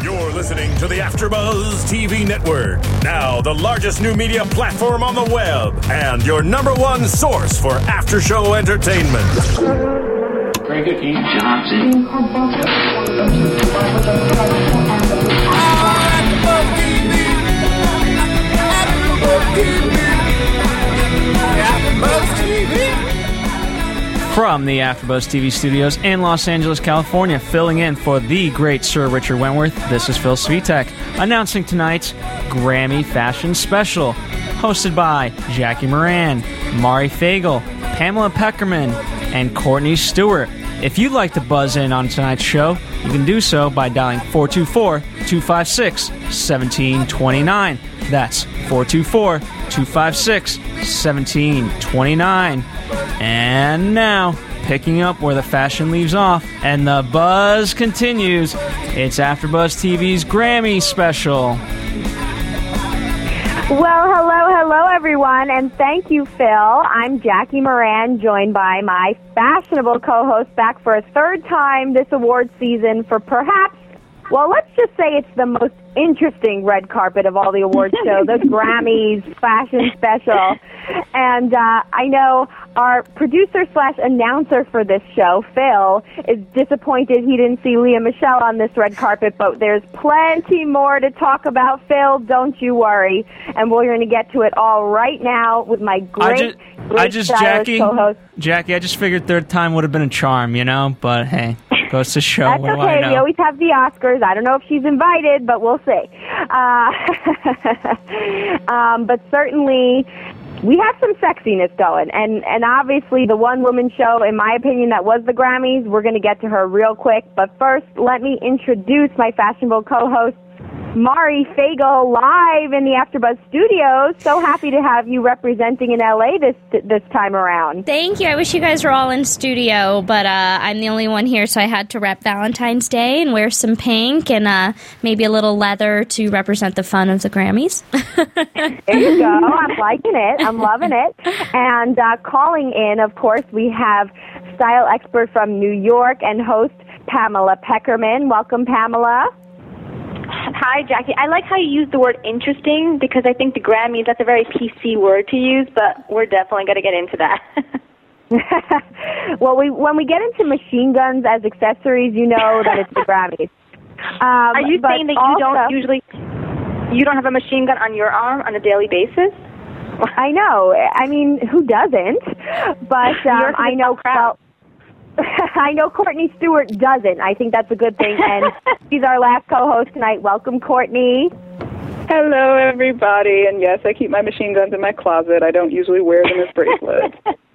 You're listening to the AfterBuzz TV Network, now the largest new media platform on the web, and your number one source for after-show entertainment. Cricket Johnson. From the AfterBuzz TV studios in Los Angeles, California, filling in for the great Sir Richard Wentworth, this is Phil Svitek, announcing tonight's Grammy Fashion Special, hosted by Jackie Moran, Mari Fagel, Pamela Peckerman, and Courtney Stewart. If you'd like to buzz in on tonight's show, you can do so by dialing 424-256-1729. That's 424-256-1729. And now, picking up where the fashion leaves off and the buzz continues, it's AfterBuzz TV's Grammy Special. Well, hello, everyone, and thank you, Phil. I'm Jackie Moran, joined by my fashionable co-host back for a third time this award season for perhaps, well, let's just say it's the most interesting red carpet of all the award shows, the Grammys Fashion Special. And I know our producer/announcer for this show, Phil, is disappointed he didn't see Leah Michelle on this red carpet, but there's plenty more to talk about, Phil. Don't you worry. And we're going to get to it all right now with my great co-host. Jackie, I just figured third time would have been a charm, you know? But hey, goes to show. That's okay. We always have the Oscars. I don't know if she's invited, but we'll see. But certainly, we have some sexiness going, and obviously the one-woman show, in my opinion, that was the Grammys. We're going to get to her real quick, but first, let me introduce my fashionable co-host, Mari Fagel, live in the AfterBuzz studios. So happy to have you representing in LA this time around. Thank you. I wish you guys were all in studio, but I'm the only one here, so I had to rep Valentine's Day and wear some pink and maybe a little leather to represent the fun of the Grammys. There you go. I'm liking it. I'm loving it. And calling in, of course, we have style expert from New York and host Pamela Peckerman. Welcome, Pamela. Hi, Jackie. I like how you use the word interesting because I think the Grammys, that's a very PC word to use, but we're definitely going to get into that. Well, when we get into machine guns as accessories, you know that it's the Grammys. Are you saying that you don't have a machine gun on your arm on a daily basis? I know. I mean, who doesn't? But I know I know Courtney Stewart doesn't. I think that's a good thing. And she's our last co-host tonight. Welcome, Courtney. Hello, everybody. And yes, I keep my machine guns in my closet. I don't usually wear them as bracelets.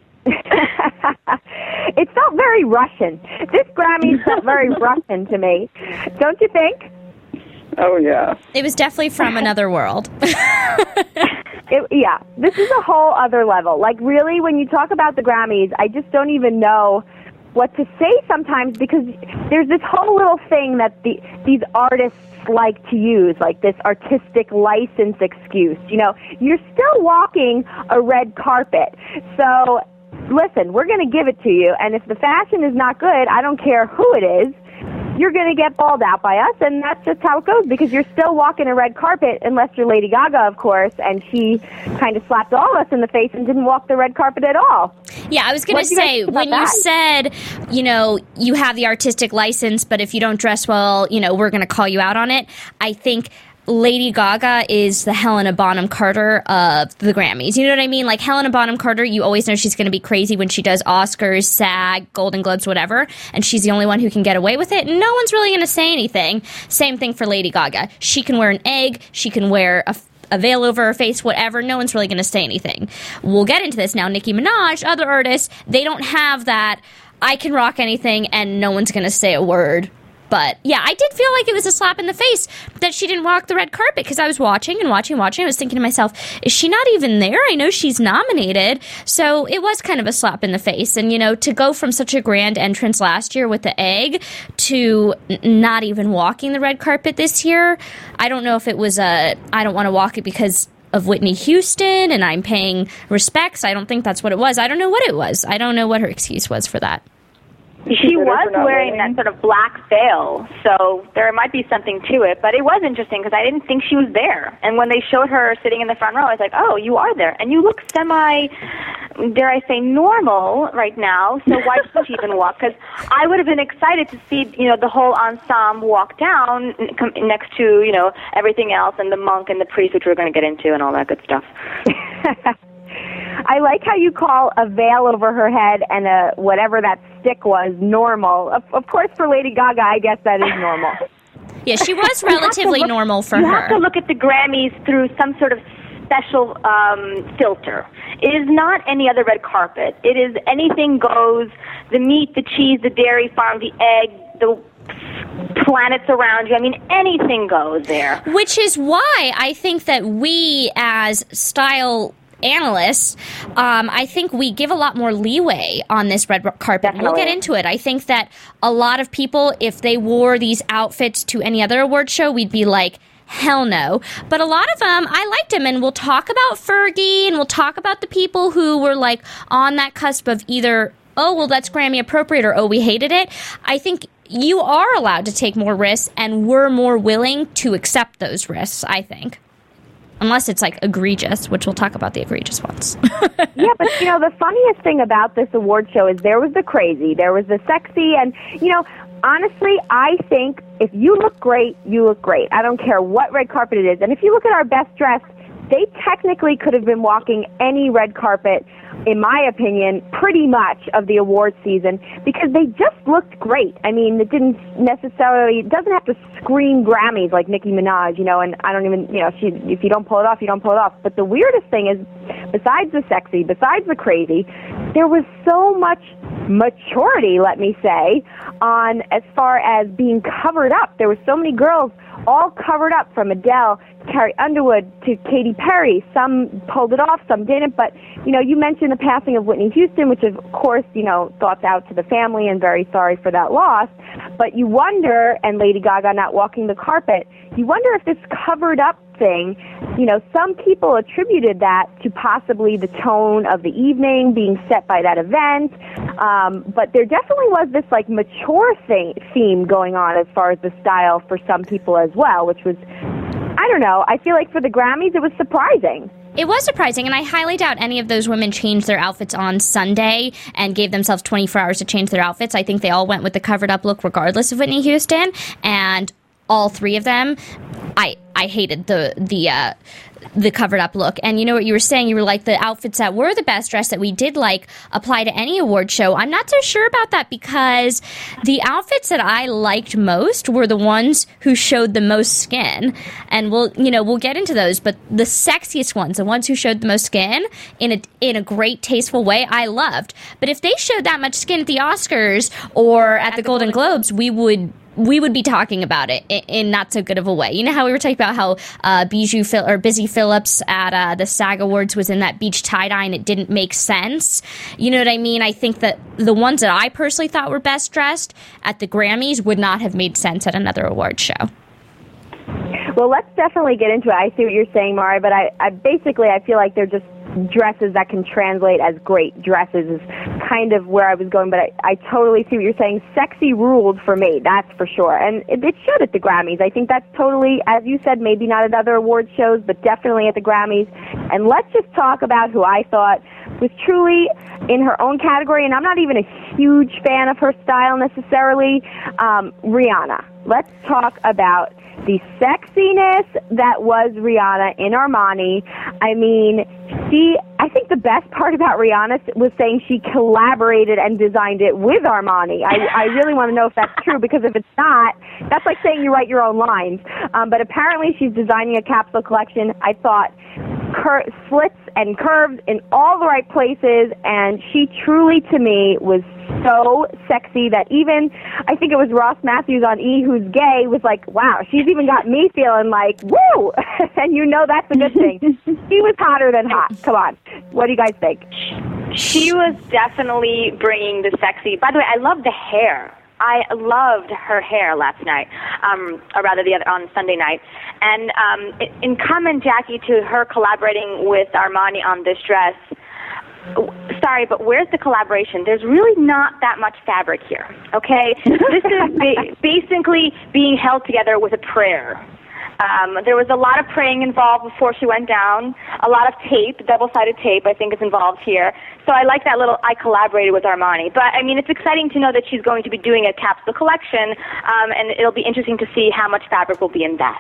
It felt very Russian. This Grammy felt very Russian to me. Don't you think? Oh, yeah. It was definitely from another world. Yeah, this is a whole other level. Like, really, when you talk about the Grammys, I just don't even know what to say sometimes because there's this whole little thing that these artists like to use, like this artistic license excuse. You know, you're still walking a red carpet. So, listen, we're going to give it to you, and if the fashion is not good, I don't care who it is, you're going to get bawled out by us, and that's just how it goes, because you're still walking a red carpet, unless you're Lady Gaga, of course, and she kind of slapped all of us in the face and didn't walk the red carpet at all. Yeah, I was going to say, when you said, you know, you have the artistic license, but if you don't dress well, you know, we're going to call you out on it, I think Lady Gaga is the Helena Bonham Carter of the Grammys. You know what I mean? Like, Helena Bonham Carter, you always know she's going to be crazy when she does Oscars, SAG, Golden Globes, whatever, and she's the only one who can get away with it, and no one's really going to say anything. Same thing for Lady Gaga. She can wear an egg, she can wear a veil over her face, whatever, no one's really going to say anything. We'll get into this now. Nicki Minaj, other artists, they don't have that, I can rock anything, and no one's going to say a word. But, yeah, I did feel like it was a slap in the face that she didn't walk the red carpet, because I was watching. I was thinking to myself, is she not even there? I know she's nominated. So it was kind of a slap in the face. And, you know, to go from such a grand entrance last year with the egg to not even walking the red carpet this year, I don't know if it was I don't want to walk it because of Whitney Houston and I'm paying respects. I don't think that's what it was. I don't know what it was. I don't know what her excuse was for that. She was wearing that sort of black veil, so there might be something to it. But it was interesting because I didn't think she was there. And when they showed her sitting in the front row, I was like, oh, you are there. And you look semi, dare I say, normal right now, so why didn't you even walk? Because I would have been excited to see, the whole ensemble walk down next to, everything else, and the monk and the priest, which we're going to get into, and all that good stuff. I like how you call a veil over her head and whatever that stick was normal. Of course, for Lady Gaga, I guess that is normal. Yeah, she was relatively normal for her. You have to look at the Grammys through some sort of special filter. It is not any other red carpet. It is anything goes, the meat, the cheese, the dairy farm, the egg, the planets around you. I mean, anything goes there. Which is why I think that we, as style analysts, I think we give a lot more leeway on this red carpet. Definitely. We'll get into it. I think that a lot of people, if they wore these outfits to any other award show, we'd be like, hell no. But a lot of them, I liked them, and we'll talk about Fergie, and we'll talk about the people who were like on that cusp of either, oh, well, that's Grammy appropriate, or oh, we hated it. I think you are allowed to take more risks, and we're more willing to accept those risks, I think. Unless it's like egregious, which we'll talk about the egregious ones. Yeah, but the funniest thing about this award show is there was the crazy, there was the sexy, and honestly, I think if you look great, you look great. I don't care what red carpet it is. And if you look at our best dressed, they technically could have been walking any red carpet, in my opinion, pretty much of the award season, because they just looked great. I mean, it doesn't have to scream Grammys like Nicki Minaj, and I don't even, if you don't pull it off, you don't pull it off. But the weirdest thing is, besides the sexy, besides the crazy, there was so much maturity, let me say, on as far as being covered up. There were so many girls all covered up, from Adele to Carrie Underwood to Katy Perry. Some pulled it off, some didn't. But, you mentioned the passing of Whitney Houston, which of course, thoughts out to the family and very sorry for that loss. But you wonder, and Lady Gaga not walking the carpet, you wonder if this covered up thing, some people attributed that to possibly the tone of the evening being set by that event. But there definitely was this mature theme going on as far as the style for some people as well, which was, I don't know, I feel like for the Grammys it was surprising. It was surprising, and I highly doubt any of those women changed their outfits on Sunday and gave themselves 24 hours to change their outfits. I think they all went with the covered-up look regardless of Whitney Houston, and all three of them, I hated the covered up look. And you know what you were saying? You were like, the outfits that were the best dressed that we did like apply to any award show. I'm not so sure about that, because the outfits that I liked most were the ones who showed the most skin. And we'll get into those, but the sexiest ones, the ones who showed the most skin in a great tasteful way, I loved. But if they showed that much skin at the Oscars or at the Golden Globes, we would be talking about it in not so good of a way. You know how we were talking about how Busy Phillips at the SAG Awards was in that beach tie-dye and it didn't make sense? You know what I mean? I think that the ones that I personally thought were best dressed at the Grammys would not have made sense at another award show. Well, let's definitely get into it. I see what you're saying, Mari, but I feel like they're just dresses that can translate as great dresses is kind of where I was going, but I totally see what you're saying. Sexy ruled for me, that's for sure. And it should at the Grammys. I think that's totally, as you said, maybe not at other award shows, but definitely at the Grammys. And let's just talk about who I thought was truly in her own category, and I'm not even a huge fan of her style necessarily, Rihanna. Let's talk about the sexiness that was Rihanna in Armani. I mean, I think the best part about Rihanna was saying she collaborated and designed it with Armani. I really want to know if that's true, because if it's not, that's like saying you write your own lines. But apparently she's designing a capsule collection. I thought slits and curves in all the right places, and she truly, to me, was so sexy that even, I think it was Ross Matthews on E! Who's Gay, was like, wow, she's even got me feeling like, woo! And that's a good thing. She was hotter than hot. Come on. What do you guys think? She was definitely bringing the sexy. By the way, I love the hair. I loved her hair last night, or rather on Sunday night. And in comment, Jackie, to her collaborating with Armani on this dress, sorry, but where's the collaboration? There's really not that much fabric here, okay? This is basically being held together with a prayer. There was a lot of praying involved before she went down. A lot of tape, double-sided tape, I think, is involved here. So I like that little, I collaborated with Armani. But, I mean, it's exciting to know that she's going to be doing a capsule collection, and it'll be interesting to see how much fabric will be in that.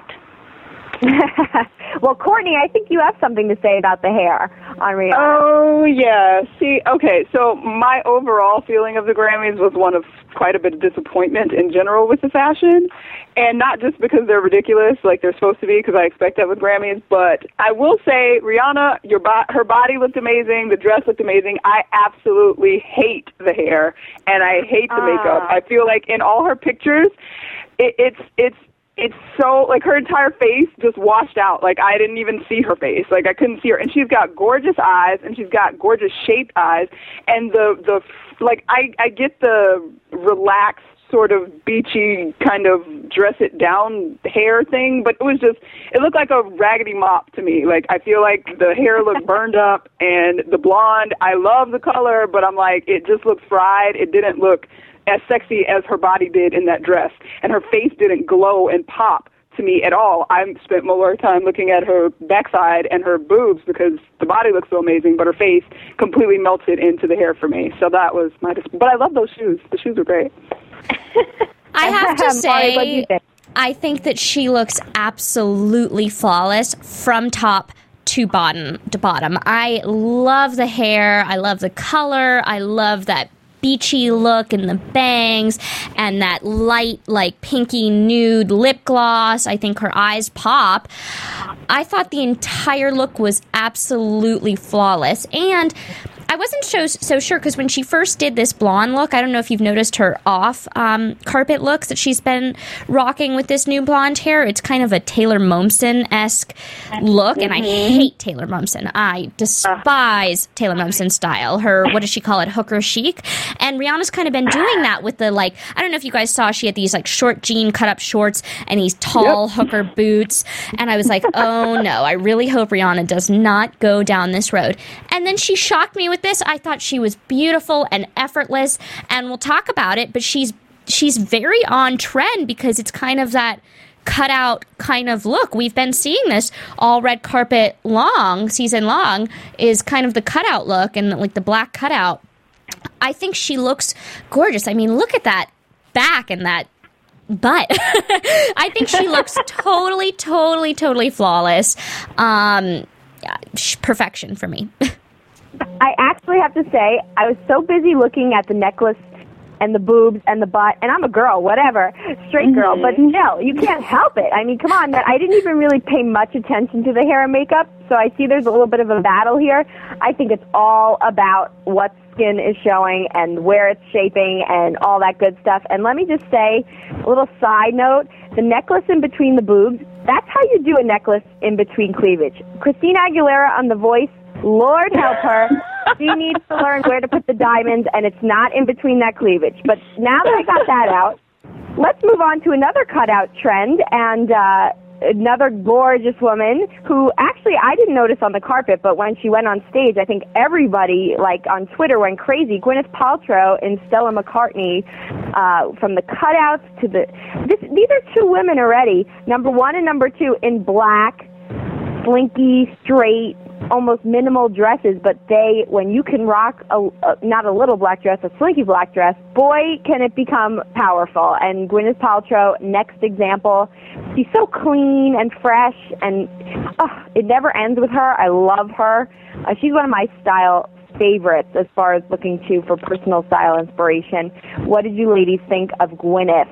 Well, Courtney, I think you have something to say about the hair on Rihanna. Oh, yeah. See, okay, so my overall feeling of the Grammys was one of quite a bit of disappointment in general with the fashion, and not just because they're ridiculous like they're supposed to be, because I expect that with Grammys, but I will say, Rihanna, her body looked amazing, the dress looked amazing. I absolutely hate the hair, and I hate the makeup. I feel like in all her pictures, it's so, like, her entire face just washed out. Like, I didn't even see her face. Like, I couldn't see her. And she's got gorgeous eyes, and she's got gorgeous shaped eyes. And I get the relaxed, sort of beachy kind of dress-it-down hair thing, but it looked like a raggedy mop to me. Like, I feel like the hair looked burned up, and the blonde, I love the color, but I'm like, it just looked fried. It didn't look as sexy as her body did in that dress, and her face didn't glow and pop to me at all. I spent more time looking at her backside and her boobs because the body looks so amazing, but her face completely melted into the hair for me. So that was but I love those shoes. The shoes were great. I have to say, I think that she looks absolutely flawless from top to bottom. I love the hair. I love the color. I love that beachy look and the bangs and that light, like, pinky nude lip gloss. I think her eyes pop. I thought the entire look was absolutely flawless. And I wasn't so sure because when she first did this blonde look, I don't know if you've noticed her off carpet looks that she's been rocking with this new blonde hair. It's kind of a Taylor Momsen-esque look, and I hate Taylor Momsen. I despise Taylor Momsen's style. Her, what does she call it, hooker chic? And Rihanna's kind of been doing that with the, like, I don't know if you guys saw, she had these, like, short jean cut-up shorts and these tall hooker boots. And I was like, oh, no, I really hope Rihanna does not go down this road. And then she shocked me with this. I thought she was beautiful and effortless, and we'll talk about it, but she's very on trend because it's kind of that cutout kind of look. We've been seeing this all red carpet season long, is kind of the cutout look and like the black cutout. I think she looks gorgeous. I mean, look at that back and that butt. I think she looks totally flawless. Perfection for me. I actually have to say, I was so busy looking at the necklace and the boobs and the butt, and I'm a girl, whatever, straight girl, but no, you can't help it. I mean, come on, I didn't even really pay much attention to the hair and makeup, so I see there's a little bit of a battle here. I think it's all about what skin is showing and where it's shaping and all that good stuff. And let me just say, a little side note, the necklace in between the boobs, that's how you do a necklace in between cleavage. Christina Aguilera on The Voice, Lord help her. She needs to learn where to put the diamonds, and it's not in between that cleavage. But now that I got that out, let's move on to another cutout trend, and another gorgeous woman who actually I didn't notice on the carpet, but when she went on stage, I think everybody, like, on Twitter went crazy. Gwyneth Paltrow and Stella McCartney, from the cutouts to these are two women already, number one and number two, in black, slinky, straight, almost minimal dresses, but when you can rock not a little black dress, a slinky black dress, boy, can it become powerful. And Gwyneth Paltrow, next example, she's so clean and fresh, and it never ends with her. I love her. She's one of my style favorites as far as looking to for personal style inspiration. What did you ladies think of Gwyneth?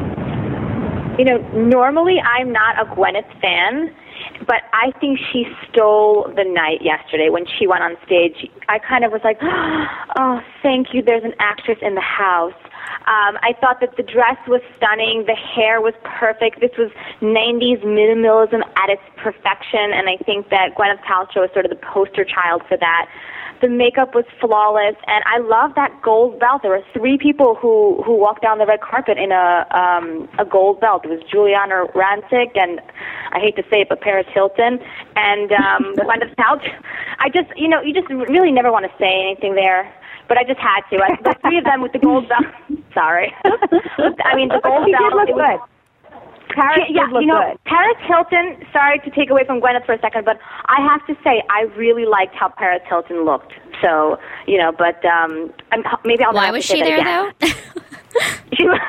You know, normally I'm not a Gwyneth fan, but I think she stole the night yesterday when she went on stage. I kind of was like, oh, thank you, there's an actress in the house. I thought that the dress was stunning, the hair was perfect. This was 90s minimalism at its perfection, and I think that Gwyneth Paltrow is sort of the poster child for that. The makeup was flawless, and I love that gold belt. There were 3 people who walked down the red carpet in a gold belt. It was Giuliana Rancic, and I hate to say it, but Paris Hilton, and Gwyneth Paltrow. I just, you just really never want to say anything there. But I just had to. The three of them with the gold belt. Sorry. I mean, the gold belt. She did look good. Paris did look good. Paris Hilton, sorry to take away from Gwyneth for a second, but I have to say I really liked how Paris Hilton looked. So, but maybe I'll Why was she there, though? She was,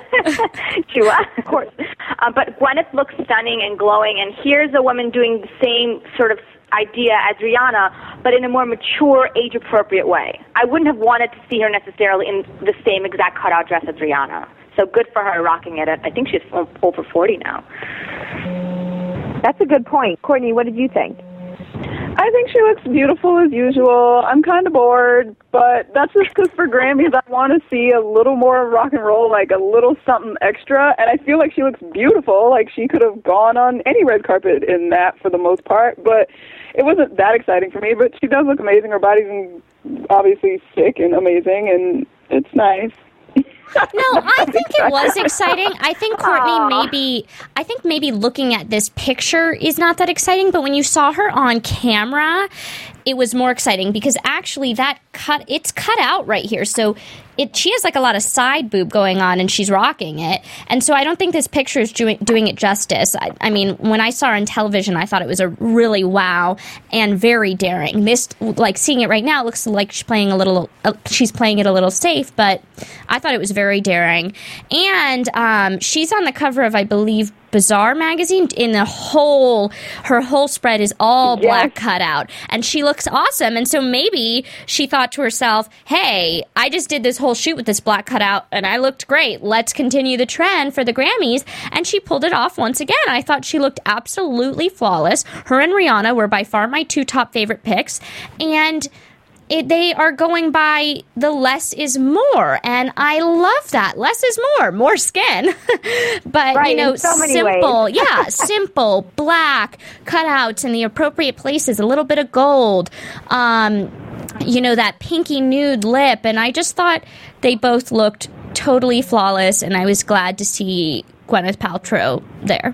of course. But Gwyneth looks stunning and glowing, and here's a woman doing the same sort of idea as Rihanna, but in a more mature, age-appropriate way. I wouldn't have wanted to see her necessarily in the same exact cutout dress as Rihanna. So good for her rocking it. I think she's over 40 now. That's a good point. Courtney, what did you think? I think she looks beautiful as usual. I'm kind of bored, but that's just because for Grammys I want to see a little more rock and roll, like a little something extra, and I feel like she looks beautiful. Like she could have gone on any red carpet in that for the most part, but it wasn't that exciting for me. But she does look amazing. Her body's obviously sick and amazing, and it's nice. No, I think it was exciting. I think Courtney maybe looking at this picture is not that exciting, but when you saw her on camera, it was more exciting because actually it's cut out right here. So she has like a lot of side boob going on and she's rocking it. And so I don't think this picture is doing it justice. I mean, when I saw her on television, I thought it was a really wow and very daring. This, like seeing it right now, it looks like she's playing it a little safe, but I thought it was very daring. And she's on the cover of, I believe, Bazaar magazine. Her whole spread is all black cutout, and she looks awesome. And so maybe she thought to herself, hey, I just did this whole shoot with this black cutout and I looked great. Let's continue the trend for the Grammys. And she pulled it off once again. I thought she looked absolutely flawless. Her and Rihanna were by far my two top favorite picks, and they are going by the less is more, and I love that. Less is more skin. But, right, so simple, simple, black cutouts in the appropriate places, a little bit of gold, that pinky nude lip, and I just thought they both looked totally flawless, and I was glad to see Gwyneth Paltrow there.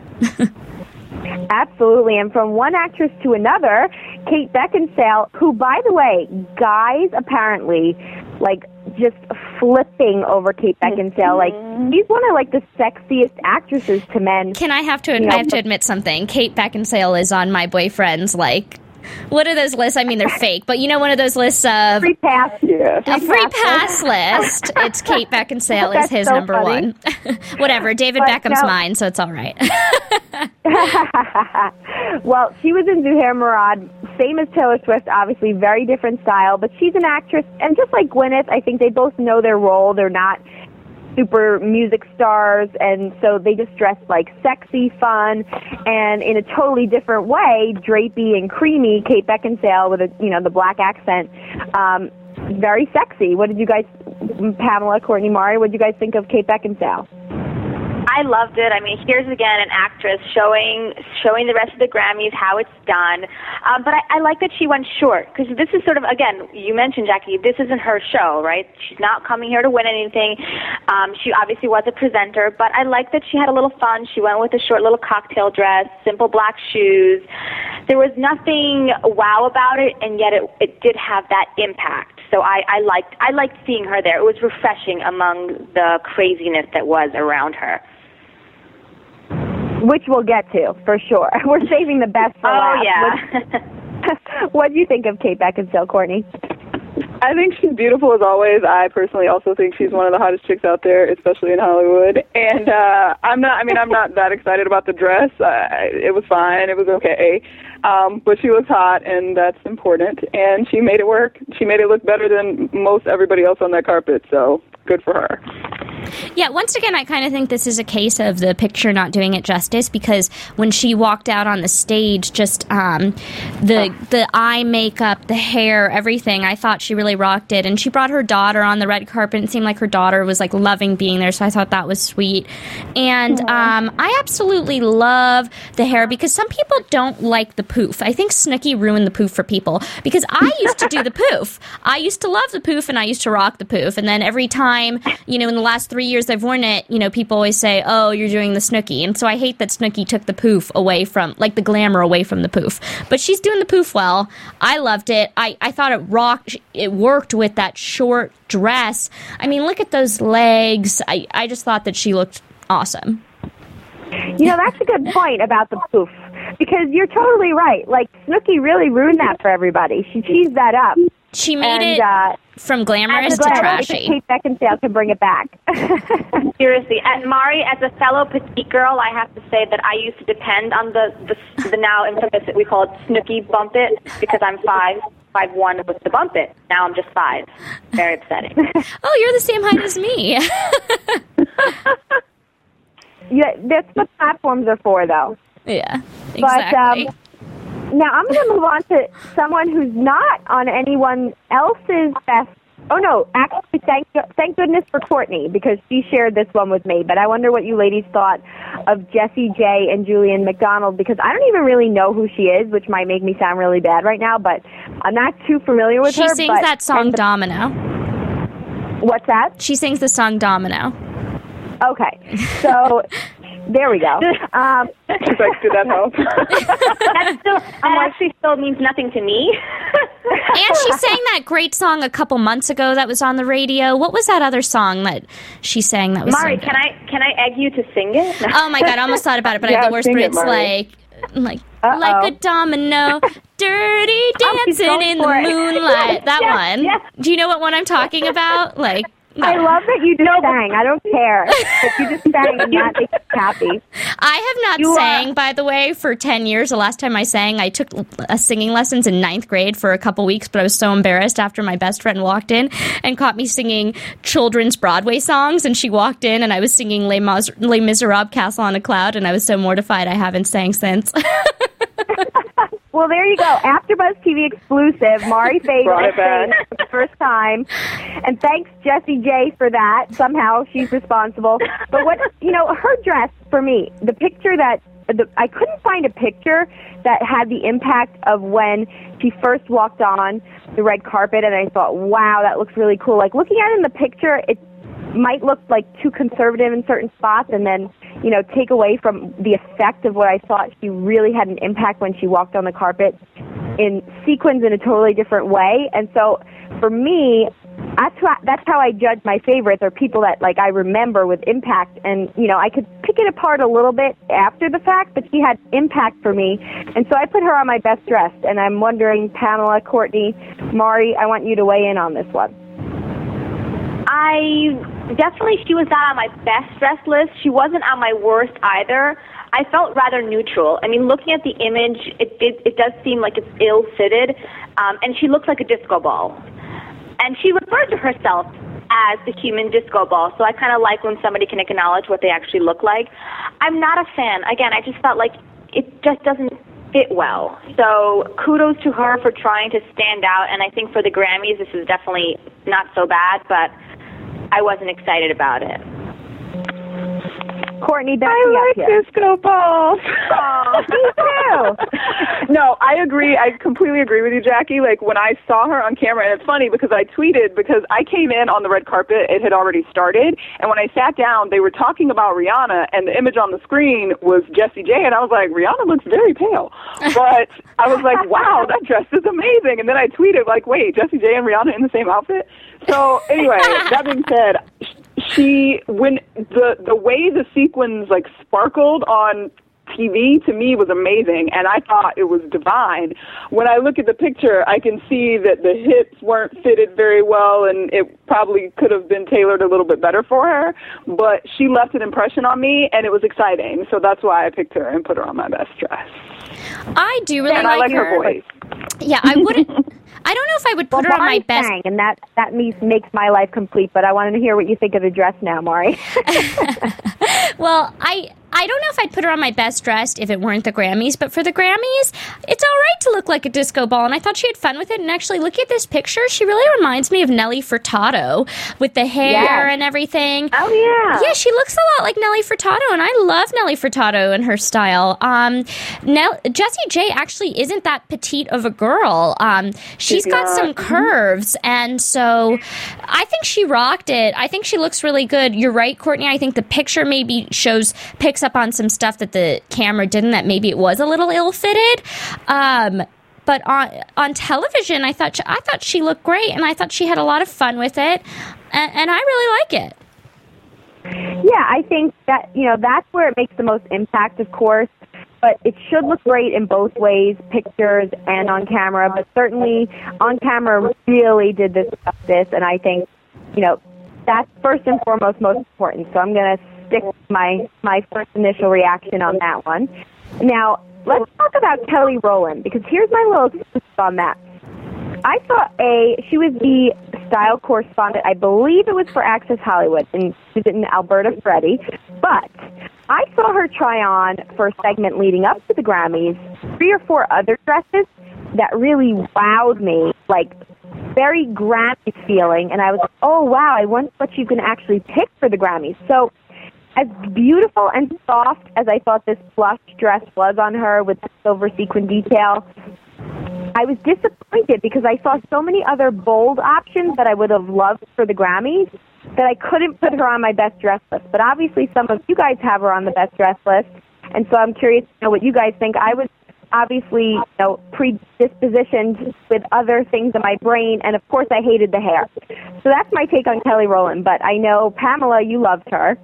Absolutely. And from one actress to another, Kate Beckinsale, who, by the way, guys apparently, just flipping over Kate Beckinsale. She's one of, the sexiest actresses to men. I have to admit something. Kate Beckinsale is on my boyfriend's, what are those lists? I mean, they're fake, but one of those lists of free pass. Yeah. A free pass list. It's Kate Beckinsale is his so number funny. One. Whatever. David Beckham's mine, so it's all right. Well, she was in Zuhair Murad, same as Taylor Swift, obviously very different style, but she's an actress, and just like Gwyneth, I think they both know their role. They're not super music stars, and so they just dress sexy, fun, and in a totally different way, drapey and creamy. Kate Beckinsale with the black accent, very sexy. What did you guys, Pamela, Courtney, Mari, what did you guys think of Kate Beckinsale? I loved it. I mean, here's again an actress showing the rest of the Grammys how it's done. But I like that she went short, because this is sort of, again, you mentioned, Jackie, this isn't her show, right? She's not coming here to win anything. She obviously was a presenter, but I like that she had a little fun. She went with a short little cocktail dress, simple black shoes. There was nothing wow about it, and yet it did have that impact. So I liked seeing her there. It was refreshing among the craziness that was around her. Which we'll get to, for sure. We're saving the best for last. Yeah. What do you think of Kate Beckinsale, Courtney? I think she's beautiful as always. I personally also think she's one of the hottest chicks out there, especially in Hollywood. And I'm not that excited about the dress. It was fine. It was okay. But she looks hot, and that's important. And she made it work. She made it look better than most everybody else on that carpet, so good for her. Yeah, once again, I kind of think this is a case of the picture not doing it justice, because when she walked out on the stage, just the eye makeup, the hair, everything, I thought she really rocked it. And she brought her daughter on the red carpet, and it seemed like her daughter was loving being there, so I thought that was sweet. And I absolutely love the hair, because some people don't like the poof. I think Snooki ruined the poof for people, because I used to do the poof. I used to love the poof, and I used to rock the poof. And then every time, in the last 3 years I've worn it, people always say, oh, you're doing the Snooki. And so I hate that Snooki took the poof away from, the glamour away from the poof. But she's doing the poof well. I loved it. I thought it rocked. It worked with that short dress. I mean, look at those legs. I just thought that she looked awesome. That's a good point about the poof. Because you're totally right. Snooki really ruined that for everybody. She cheesed that up. She made it from glamorous to trashy. Kate Beckinsale can bring it back. Seriously. And Mari, as a fellow petite girl, I have to say that I used to depend on the now infamous, we call it Snooki bump it, because I'm 5'1" with the bump it. Now I'm just 5. Very upsetting. Oh, you're the same height as me. Yeah, that's what platforms are for, though. Yeah, exactly. But now I'm going to move on to someone who's not on anyone else's best. Oh no, actually, thank goodness for Courtney, because she shared this one with me. But I wonder what you ladies thought of Jessie J and Julian McDonald, because I don't even really know who she is, which might make me sound really bad right now. But I'm not too familiar with her. She sings that song Domino. What's that? She sings the song Domino. Okay, so there we go. Did that help? That actually still means nothing to me. And she sang that great song a couple months ago that was on the radio. What was that other song that she sang that was Mari, so good? can I egg you to sing it? Oh my God, I almost thought about it, but I have the worst. But it's like a domino, dirty dancing in the moonlight. That one. Yes. Do you know what one I'm talking about? No. I love that you just sang. I don't care. But you just sang and that makes me happy. I have not sang, by the way, for 10 years. The last time I sang, I took singing lessons in 9th grade for a couple weeks, but I was so embarrassed after my best friend walked in and caught me singing children's Broadway songs, and she walked in and I was singing Les Miserables, Castle on a Cloud, and I was so mortified I haven't sang since. Well, there you go. AfterBuzz TV exclusive. Mari Fagan sang for the first time. And thanks, Jessie J, for that. Somehow she's responsible. But her dress, for me, the picture that... I couldn't find a picture that had the impact of when she first walked on the red carpet, and I thought, wow, that looks really cool. Looking at it in the picture, it might look too conservative in certain spots, and then take away from the effect of what I thought she really had an impact when she walked on the carpet in sequins in a totally different way. And so for me, that's how I judge my favorites, or people that I remember with impact. And I could pick it apart a little bit after the fact, but she had impact for me, and so I put her on my best dressed. And I'm wondering, Pamela, Courtney, Mari, I want you to weigh in on this one. She was not on my best dressed list. She wasn't on my worst either. I felt rather neutral. I mean, looking at the image, it does seem like it's ill-fitted, and she looks like a disco ball. And she referred to herself as the human disco ball, so I kind of like when somebody can acknowledge what they actually look like. I'm not a fan. Again, I just felt like it just doesn't fit well. So kudos to her for trying to stand out, and I think for the Grammys, this is definitely not so bad, but I wasn't excited about it. Courtney, I like disco balls. Oh, me too. No, I agree. I completely agree with you, Jackie. When I saw her on camera, and it's funny because I tweeted, because I came in on the red carpet, it had already started, and when I sat down, they were talking about Rihanna, and the image on the screen was Jessie J, and I was like, Rihanna looks very pale. But I was like, wow, that dress is amazing. And then I tweeted, wait, Jessie J and Rihanna in the same outfit? So anyway, that being said, when the way the sequins sparkled on TV, to me, was amazing, and I thought it was divine. When I look at the picture, I can see that the hips weren't fitted very well, and it probably could have been tailored a little bit better for her, but she left an impression on me, and it was exciting, so that's why I picked her and put her on my best dress. I do really and like I like her voice. Yeah, I wouldn't... I don't know if I would put her on my best... And that makes my life complete, but I wanted to hear what you think of the dress now, Mari. Well, I I don't know if I'd put her on my best dressed if it weren't the Grammys, but for the Grammys, it's all right to look like a disco ball, and I thought she had fun with it. And actually, look at this picture. She really reminds me of Nelly Furtado with the hair and everything. Oh, yeah. Yeah, she looks a lot like Nelly Furtado, and I love Nelly Furtado and her style. Jessie J actually isn't that petite of a girl. She's got some curves, and so I think she rocked it. I think she looks really good. You're right, Courtney. I think the picture maybe picks up on some stuff that the camera didn't, that maybe it was a little ill-fitted. But on television, I thought she looked great, and I thought she had a lot of fun with it, and I really like it. Yeah, I think that, that's where it makes the most impact, of course. But it should look great in both ways, pictures and on camera. But certainly on camera really did this justice, and I think, that's first and foremost most important. So I'm going to stick with my first initial reaction on that one. Now, let's talk about Kelly Rowland, because here's my little twist on that. I saw she was the style correspondent, I believe it was for Access Hollywood, and she was in Alberta Freddie, but I saw her try on for a segment leading up to the Grammys 3 or 4 other dresses that really wowed me, like very Grammy feeling, and I was like, oh wow, I wonder what you can actually pick for the Grammys. So as beautiful and soft as I thought this plush dress was on her with the silver sequin detail, I was disappointed because I saw so many other bold options that I would have loved for the Grammys that I couldn't put her on my best dress list. But obviously some of you guys have her on the best dress list, and so I'm curious to know what you guys think. I was obviously, predispositioned with other things in my brain, and of course I hated the hair. So that's my take on Kelly Rowland, but I know, Pamela, you loved her.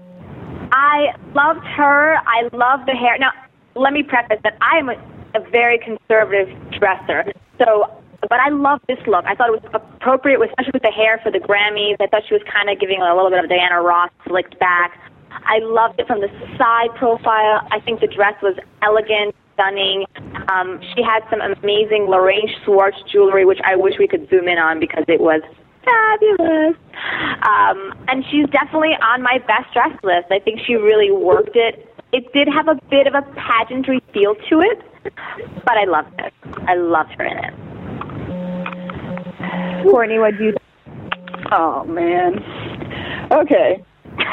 I loved her. I love the hair. Now, let me preface that I am a very conservative dresser. But I love this look. I thought it was appropriate, especially with the hair for the Grammys. I thought she was kind of giving a little bit of Diana Ross slicked back. I loved it from the side profile. I think the dress was elegant, stunning. She had some amazing Lorraine Schwartz jewelry, which I wish we could zoom in on because it was fabulous. And she's definitely on my best dress list. I think she really worked it. It did have a bit of a pageantry feel to it, but I loved it. I loved her in it. Courtney, what do you think? Oh, man. Okay.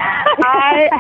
I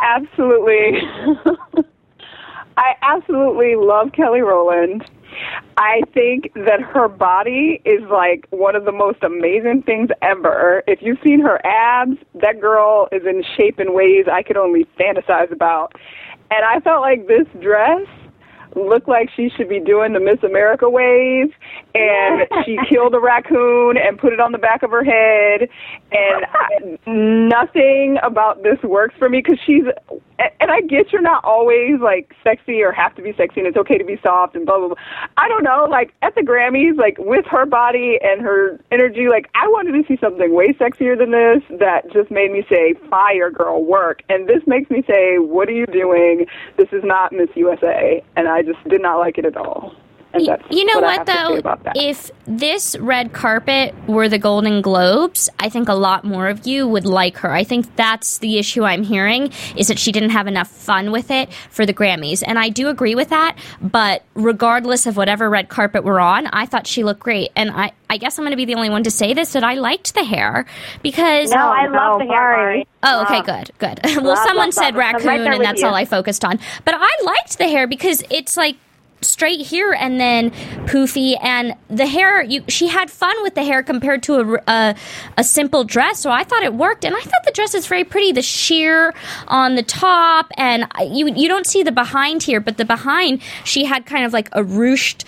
absolutely love Kelly Rowland. I think that her body is like one of the most amazing things ever. If you've seen her abs, that girl is in shape in ways I could only fantasize about. And I felt like this dress looked like she should be doing the Miss America wave, and she killed a raccoon and put it on the back of her head, and nothing about this works for me, because and I get you're not always, like, sexy or have to be sexy, and it's okay to be soft and blah, blah, blah. I don't know, like, at the Grammys, like, with her body and her energy, like, I wanted to see something way sexier than this that just made me say, fire, girl, work. And this makes me say, what are you doing? This is not Miss USA. And I just did not like it at all. And that's what though? If this red carpet were the Golden Globes, I think a lot more of you would like her. I think that's the issue I'm hearing, is that she didn't have enough fun with it for the Grammys. And I do agree with that, but regardless of whatever red carpet we're on, I thought she looked great. And I guess I'm going to be the only one to say this, that I liked the hair, because... No, I love the hair. Oh, okay, good. Well, someone said raccoon, and that's all I focused on. But I liked the hair because it's like straight here and then poofy, and the hair, she had fun with the hair compared to a simple dress, so I thought it worked. And I thought the dress is very pretty, the sheer on the top, and you don't see the behind here, but the behind, she had kind of like a ruched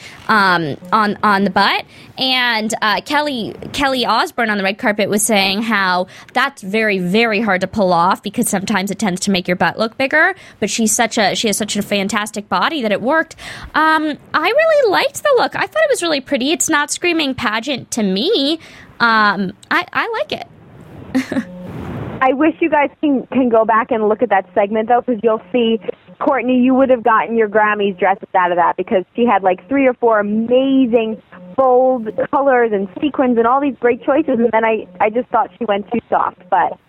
on the butt. And Kelly Osbourne on the red carpet was saying how that's very, very hard to pull off, because sometimes it tends to make your butt look bigger, but she has such a fantastic body that it worked. I really liked the look. I thought it was really pretty. It's not screaming pageant to me. I like it. I wish you guys can go back and look at that segment, though, because you'll see, Courtney, you would have gotten your Grammys dresses out of that, because she had like 3 or 4 amazing bold colors and sequins and all these great choices, and then I just thought she went too soft. But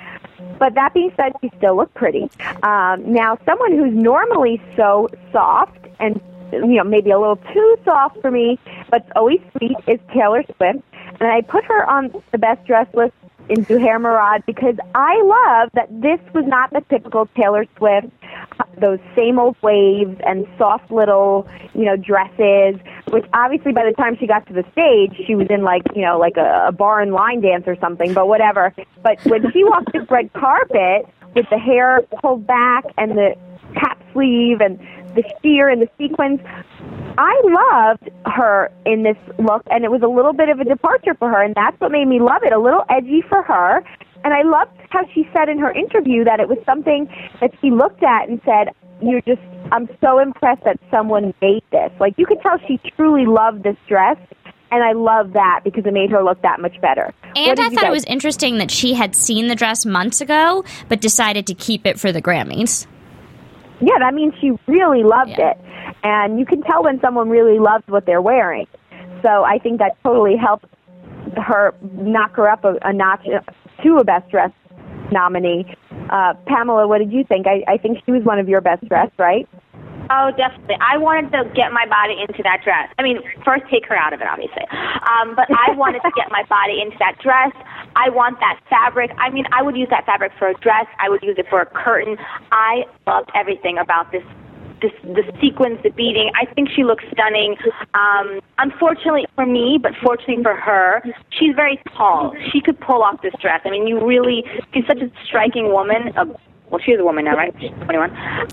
But that being said, she still looked pretty. Now, someone who's normally so soft and, maybe a little too soft for me, but always sweet, is Taylor Swift. And I put her on the best dress list in Zuhair Murad because I love that this was not the typical Taylor Swift, those same old waves and soft little, dresses, which obviously by the time she got to the stage, she was in like a barn line dance or something, but whatever. But when she walked this red carpet with the hair pulled back and the cap sleeve and the sheer and the sequins, I loved her in this look, and it was a little bit of a departure for her, and that's what made me love it, a little edgy for her. And I loved how she said in her interview that it was something that she looked at and said, I'm so impressed that someone made this. Like, you could tell she truly loved this dress, and I love that because it made her look that much better. And I thought it was interesting that she had seen the dress months ago, but decided to keep it for the Grammys. Yeah, that means she really loved it. And you can tell when someone really loves what they're wearing. So I think that totally helped her knock her up a notch to a Best Dress nominee. Pamela, what did you think? I think she was one of your best dress, right? Oh, definitely. I wanted to get my body into that dress. I mean, first take her out of it, obviously. But I wanted to get my body into that dress. I want that fabric. I mean, I would use that fabric for a dress. I would use it for a curtain. I loved everything about the sequins, the beading. I think she looks stunning. Unfortunately for me, but fortunately for her, she's very tall. She could pull off this dress. I mean, she's such a striking woman. Well, she's a woman now, right? She's 21.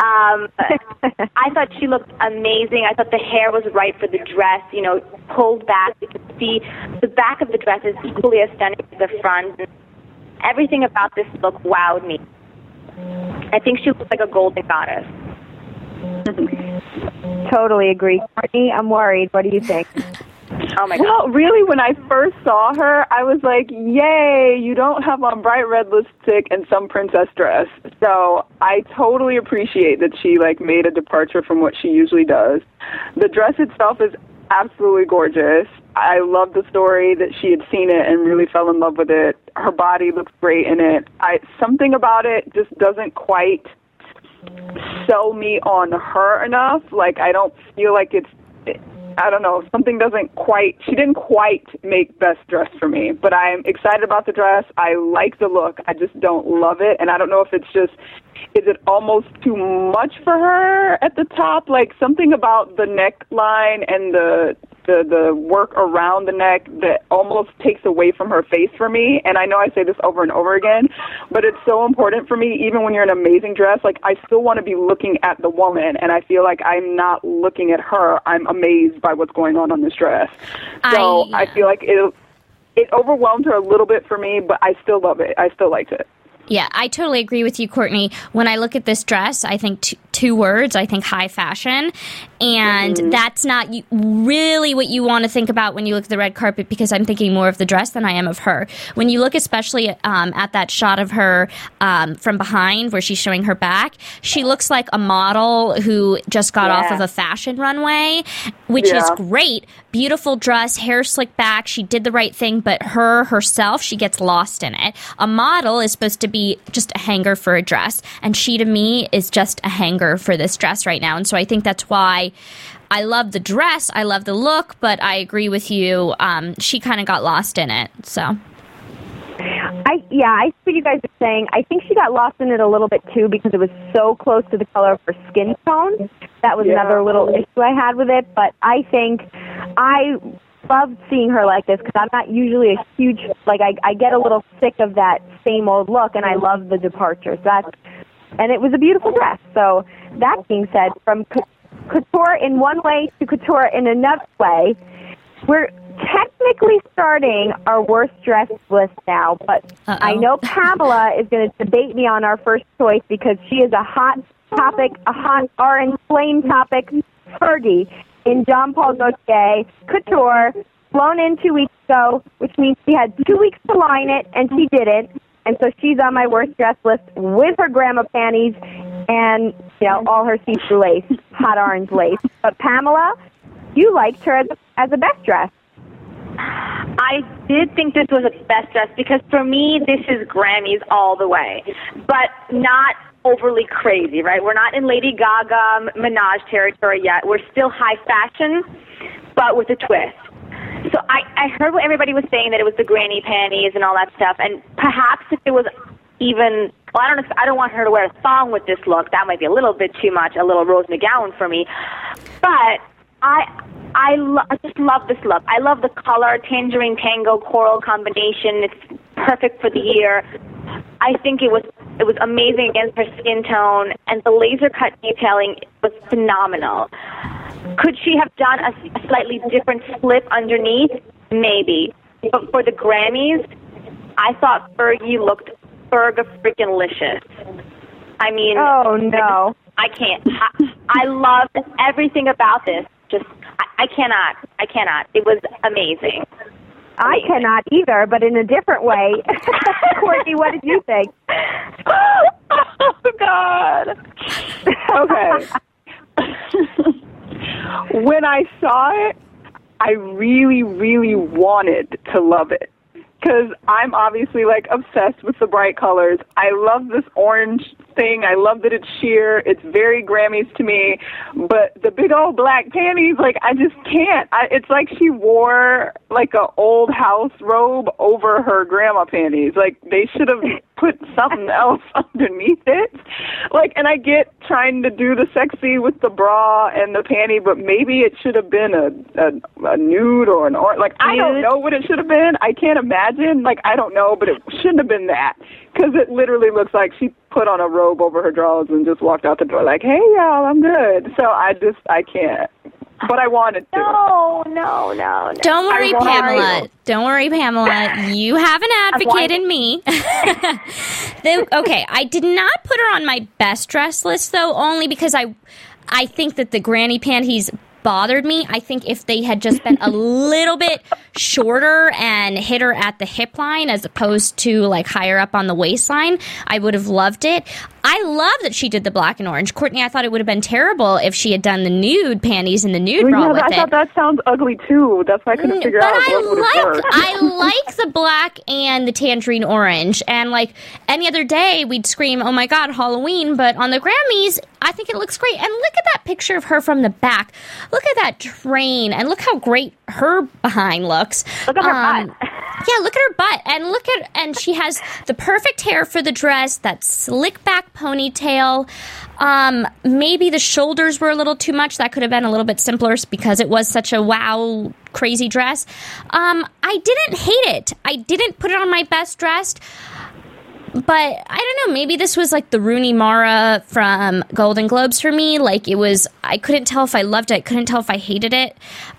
I thought she looked amazing. I thought the hair was right for the dress, pulled back. You could see the back of the dress is equally as stunning as the front. Everything about this look wowed me. I think she looks like a golden goddess. Totally agree. Courtney, I'm worried. What do you think? Oh my God. Well, really, when I first saw her, I was like, yay, you don't have on bright red lipstick and some princess dress. So I totally appreciate that she made a departure from what she usually does. The dress itself is absolutely gorgeous. I love the story that she had seen it and really fell in love with it. Her body looks great in it. Something about it just doesn't quite sell me on her enough. I don't feel like I don't know, she didn't quite make best dress for me, but I'm excited about the dress. I like the look. I just don't love it. And I don't know if it's just, is it almost too much for her at the top? Something about the neckline and the work around the neck that almost takes away from her face for me. And I know I say this over and over again, but it's so important for me, even when you're in an amazing dress. I still want to be looking at the woman, and I feel like I'm not looking at her. I'm amazed by what's going on this dress. So I feel like it overwhelmed her a little bit for me, but I still love it. I still liked it. Yeah, I totally agree with you, Courtney. When I look at this dress, I think two words. I think high fashion. And that's not really what you want to think about when you look at the red carpet, because I'm thinking more of the dress than I am of her. When you look especially at that shot of her from behind where she's showing her back, she looks like a model who just got off of a fashion runway, which is great. Beautiful dress, hair slicked back. She did the right thing, but herself, she gets lost in it. A model is supposed to be just a hanger for a dress, and she, to me, is just a hanger for this dress right now. And so I think that's why I love the dress, I love the look, but I agree with you. She kind of got lost in it. So I see what you guys are saying. I think she got lost in it a little bit too because it was so close to the color of her skin tone. That was another little issue I had with it. But I think I loved seeing her like this because I'm not usually a huge, I get a little sick of that same old look, and I love the departures. And it was a beautiful dress. So that being said, from couture in one way to couture in another way, we're technically starting our worst dress list now, but I know Pamela is going to debate me on our first choice because she is a hot topic, a hot orange flame topic, Fergie in Jean Paul Gaultier couture, flown in 2 weeks ago, which means she had 2 weeks to line it, and she didn't. And so she's on my worst dress list with her grandma panties and, all her see-through lace, hot orange lace. But Pamela, you liked her as a best dress. I did think this was a best dress because for me, this is Grammys all the way, but not overly crazy, right? We're not in Lady Gaga Minaj territory yet. We're still high fashion, but with a twist. So I heard what everybody was saying, that it was the granny panties and all that stuff, and perhaps if it was even, well, I don't want her to wear a thong with this look. That might be a little bit too much, a little Rose McGowan for me. But I just love this look. I love the color, tangerine tango coral combination. It's perfect for the year. I think it was amazing against her skin tone, and the laser cut detailing was phenomenal. Could she have done a slightly different slip underneath? Maybe. But for the Grammys, I thought Fergie looked Ferga-freaking-licious. I mean... Oh, no. I can't. I loved everything about this. Just, I cannot. It was amazing. I cannot either, but in a different way. Courtney, what did you think? Oh, God. Okay. When I saw it, I really, really wanted to love it. Because I'm obviously, like, obsessed with the bright colors. I love this orange thing. I love that it's sheer. It's very Grammys to me. But the big old black panties, like, I just can't. It's like she wore, like, a old house robe over her grandma panties. Like, they should have put something else underneath it. Like, and I get trying to do the sexy with the bra and the panty, but maybe it should have been a nude or an orange. Like, I don't know what it should have been. I can't imagine. Like, I don't know, but it shouldn't have been that. Because it literally looks like she put on a robe over her drawers and just walked out the door like, hey, y'all, I'm good. So I can't. But I wanted to. No. Don't worry, Pamela. Don't worry, Pamela. You have an advocate in me. Okay, I did not put her on my best dress list, though, only because I think that the granny panties bothered me. I think if they had just been a little bit shorter and hit her at the hip line as opposed to like higher up on the waistline, I would have loved it. I love that she did the black and orange. Courtney, I thought it would have been terrible if she had done the nude panties and the nude bra with it. I thought that sounds ugly too. That's why I couldn't figure out what would have worked. I like the black and the tangerine orange. And like any other day, we'd scream, oh my God, Halloween. But on the Grammys, I think it looks great. And look at that picture of her from the back. Look at that train. And look how great her behind looks. Look at her butt. Yeah, look at her butt. And she has the perfect hair for the dress, that slick back ponytail. Maybe the shoulders were a little too much. That could have been a little bit simpler because it was such a wow, crazy dress. I didn't hate it. I didn't put it on my best dressed. But I don't know, maybe this was like the Rooney Mara from Golden Globes for me. Like it was, I couldn't tell if I loved it. I couldn't tell if I hated it.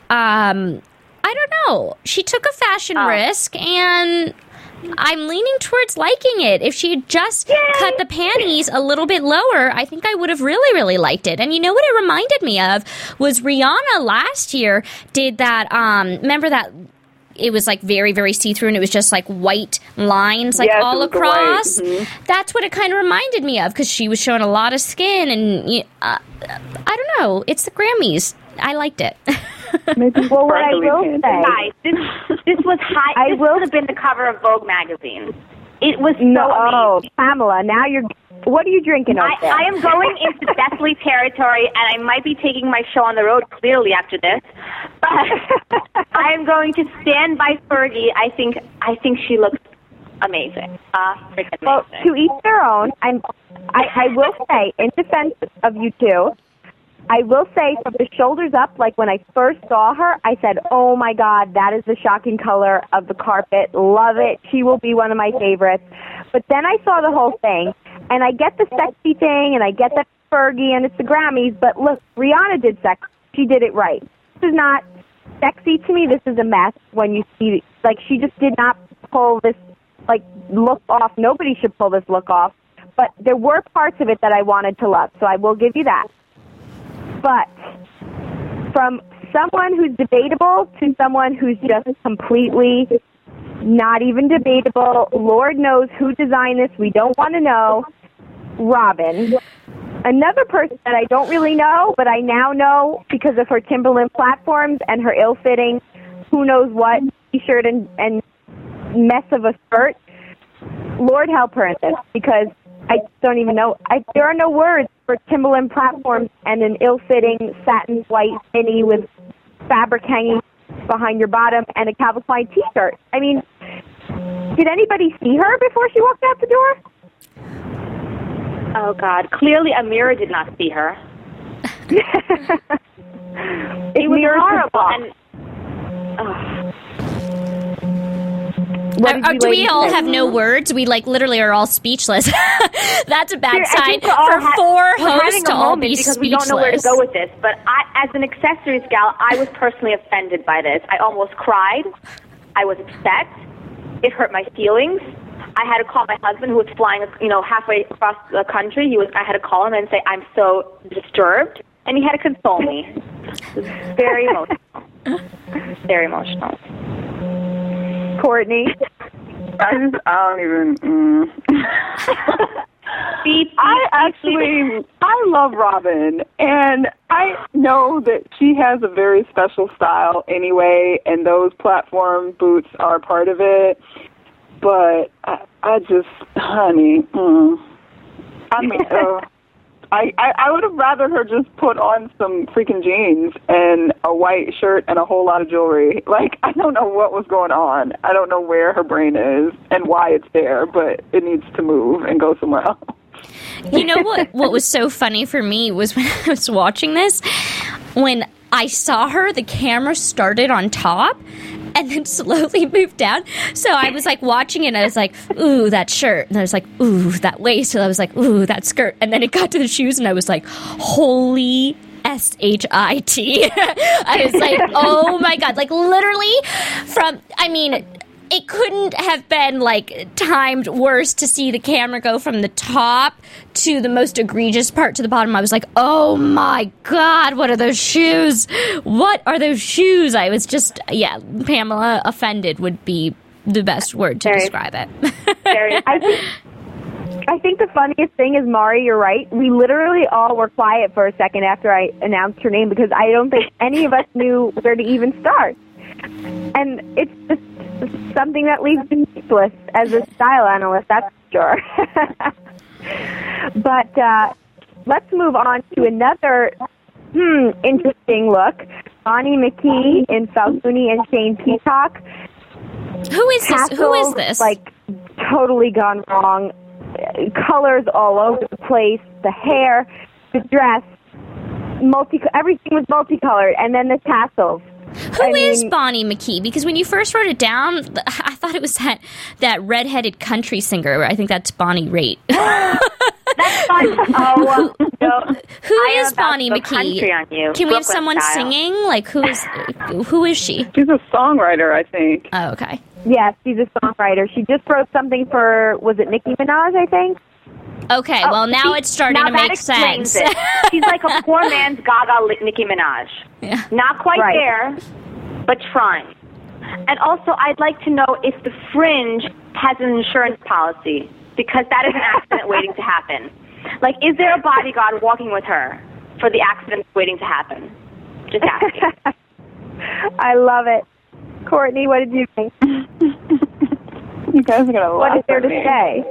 I don't know. She took a fashion risk, and I'm leaning towards liking it. If she had just cut the panties a little bit lower, I think I would have really, really liked it. And you know what it reminded me of was Rihanna last year did that, remember that it was like very, very see-through and it was just like white lines like all across. Mm-hmm. That's what it kind of reminded me of because she was showing a lot of skin and I don't know. It's the Grammys. I liked it. Well, what I will say, guys, this was high. This would have been the cover of Vogue magazine. It was so amazing. Pamela, now what are you drinking over there? I am going into Deathly territory, and I might be taking my show on the road clearly after this. But I am going to stand by Fergie. I think she looks amazing. Freaking amazing. Well, to each their own. I will say, in defense of you two, I will say from the shoulders up, like when I first saw her, I said, oh my God, that is the shocking color of the carpet. Love it. She will be one of my favorites. But then I saw the whole thing, and I get the sexy thing, and I get that Fergie, and it's the Grammys, but look, Rihanna did sex. She did it right. This is not sexy to me. This is a mess when you see, like, she just did not pull this, like, look off. Nobody should pull this look off. But there were parts of it that I wanted to love, so I will give you that. But from someone who's debatable to someone who's just completely not even debatable, Lord knows who designed this, we don't want to know, Robin. Another person that I don't really know, but I now know because of her Timberland platforms and her ill-fitting, who knows what, t-shirt and mess of a skirt. Lord help her in this, because I don't even know. There are no words for Timberland platforms and an ill-fitting satin white mini with fabric hanging behind your bottom and a Calvin Klein T-shirt. I mean, did anybody see her before she walked out the door? Oh, God. Clearly, Amira did not see her. It was horrible. Do we all have no words? We literally are all speechless. That's a bad sign for four hosts to all be because speechless. We don't know where to go with this. But as an accessories gal, I was personally offended by this. I almost cried. I was upset. It hurt my feelings. I had to call my husband, who was flying, halfway across the country. I had to call him and say, I'm so disturbed. And he had to console me. It was very emotional. Very emotional. Courtney? I don't even... I love Robin, and I know that she has a very special style anyway, and those platform boots are part of it. But I just, honey, I mean, I would have rather her just put on some freaking jeans and a white shirt and a whole lot of jewelry. Like, I don't know what was going on. I don't know where her brain is and why it's there, but it needs to move and go somewhere else. You know what was so funny for me was when I was watching this, when I saw her, the camera started on top and then slowly moved down. So I was watching it and I was like, ooh, that shirt. And I was like, ooh, that waist. And I was like, ooh, that skirt. And then it got to the shoes and I was like, holy SHIT. I was like, oh my God. Literally it couldn't have been timed worse to see the camera go from the top to the most egregious part to the bottom. I was like, oh my God, what are those shoes? What are those shoes? I was just, Pamela, offended would be the best word to describe it. I think the funniest thing is, Mari, you're right. We literally all were quiet for a second after I announced her name because I don't think any of us knew where to even start. And it's just something that leaves me speechless as a style analyst, that's for sure. But let's move on to another interesting look. Bonnie McKee in Falcone and Shane Peacock. Who is this? Totally gone wrong. Colors all over the place. The hair, the dress, everything was multicolored. And then the tassels. Who is Bonnie McKee? Because when you first wrote it down, I thought it was that redheaded country singer. I think that's Bonnie Raitt. That's fine. Oh, no. Who is Bonnie McKee? On you. Can we have someone singing? Who is she? She's a songwriter, I think. Oh, okay. Yes, she's a songwriter. She just wrote something for, was it Nicki Minaj, I think? Okay, well, now it's starting to make sense. She's like a poor man's Gaga Nicki Minaj. Yeah. Not quite there, but trying. And also, I'd like to know if the Fringe has an insurance policy, because that is an accident waiting to happen. Is there a bodyguard walking with her for the accident waiting to happen? Just asking. I love it. Courtney, what did you think? You guys are going to laugh. What is there to say?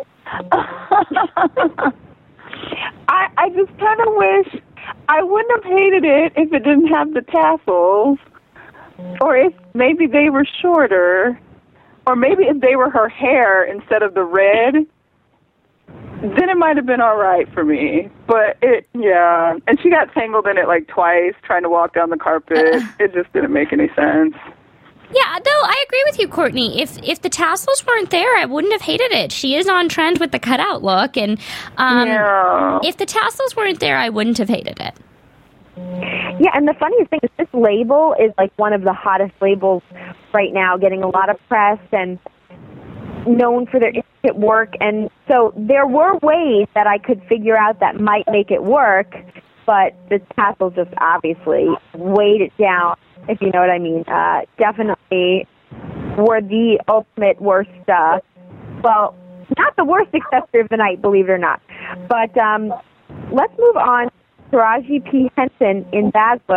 I just kind of wish I wouldn't have hated it if it didn't have the tassels, or if maybe they were shorter, or maybe if they were her hair instead of the red. Then it might have been all right for me. But and she got tangled in it twice trying to walk down the carpet. It just didn't make any sense. Yeah, though I agree with you, Courtney. If the tassels weren't there, I wouldn't have hated it. She is on trend with the cutout look, and if the tassels weren't there, I wouldn't have hated it. Yeah, and the funniest thing is this label is one of the hottest labels right now, getting a lot of press and known for their intricate work. And so there were ways that I could figure out that might make it work, but the tassels just obviously weighed it down, if you know what I mean. Definitely were the ultimate worst, not the worst accessory of the night, believe it or not. But let's move on. Taraji P. Henson in Dazzler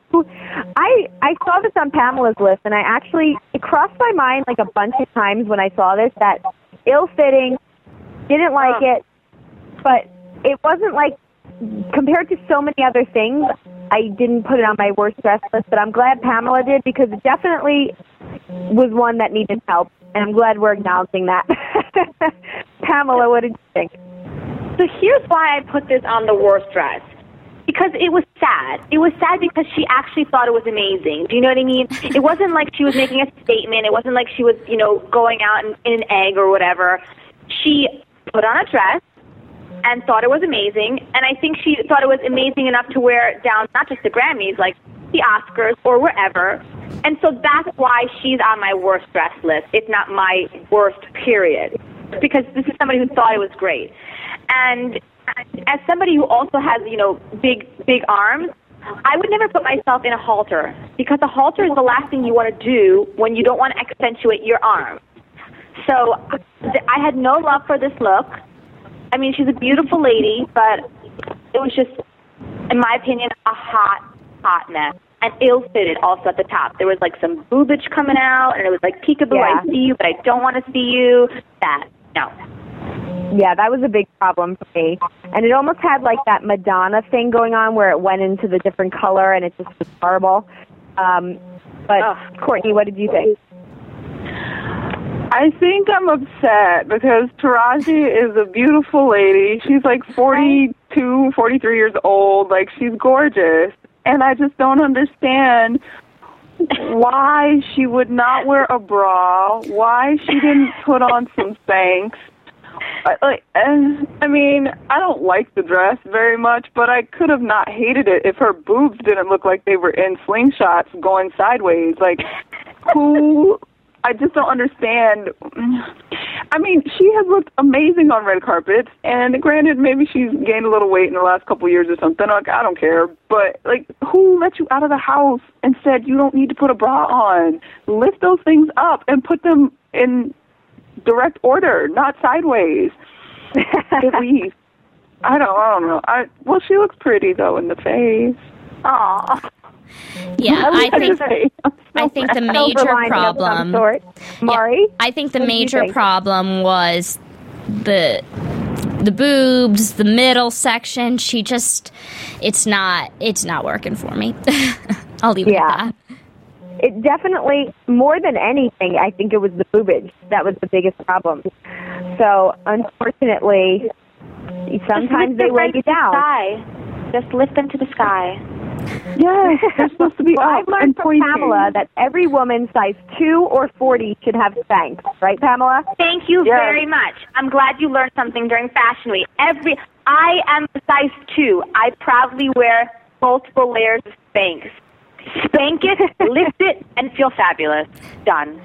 I saw this on Pamela's list, and it crossed my mind like a bunch of times when I saw this that ill-fitting, didn't like it, but it wasn't like, compared to so many other things, I didn't put it on my worst dress list, but I'm glad Pamela did because it definitely was one that needed help, and I'm glad we're acknowledging that. Pamela, what did you think? So here's why I put this on the worst dress. Because it was sad. It was sad because she actually thought it was amazing. Do you know what I mean? It wasn't like she was making a statement. It wasn't like she was, going out in an egg or whatever. She put on a dress and thought it was amazing. And I think she thought it was amazing enough to wear it down, not just the Grammys, like the Oscars or wherever. And so that's why she's on my worst dress list, if not my worst, period. Because this is somebody who thought it was great. And as somebody who also has, big arms, I would never put myself in a halter because a halter is the last thing you want to do when you don't want to accentuate your arms. So I had no love for this look. I mean, she's a beautiful lady, but it was just, in my opinion, a hot mess. And ill-fitted also at the top. There was like some boobage coming out, and it was like peekaboo, I see you, but I don't want to see you. No. Yeah, that was a big problem for me. And it almost had like that Madonna thing going on where it went into the different color and it just was horrible. Courtney, what did you think? I think I'm upset because Taraji is a beautiful lady. She's like 42, 43 years old. Like, she's gorgeous. And I just don't understand why she would not wear a bra, why she didn't put on some Spanx. I mean, I don't like the dress very much, but I could have not hated it if her boobs didn't look like they were in slingshots going sideways. Like, I just don't understand. I mean, she has looked amazing on red carpets, and granted, maybe she's gained a little weight in the last couple of years or something. Like, I don't care. But, like, who let you out of the house and said you don't need to put a bra on? Lift those things up and put them in direct order, not sideways. At least. I don't know. Well, she looks pretty, though, in the face. Aw. Yeah, I think the major problem. Mari? I think the major problem was the boobs, the middle section. It's not working for me. I'll leave it at that. It definitely, more than anything, I think it was the boobage that was the biggest problem. So, unfortunately, sometimes they weigh you down. Just lift them to the sky. Yes, they're supposed to be up. I've learned from Pamela that every woman size 2 or 40 should have Spanx. Right, Pamela? Thank you very much. I'm glad you learned something during Fashion Week. I am size 2. I proudly wear multiple layers of Spanx. Spank it, lift it, and feel fabulous. Done.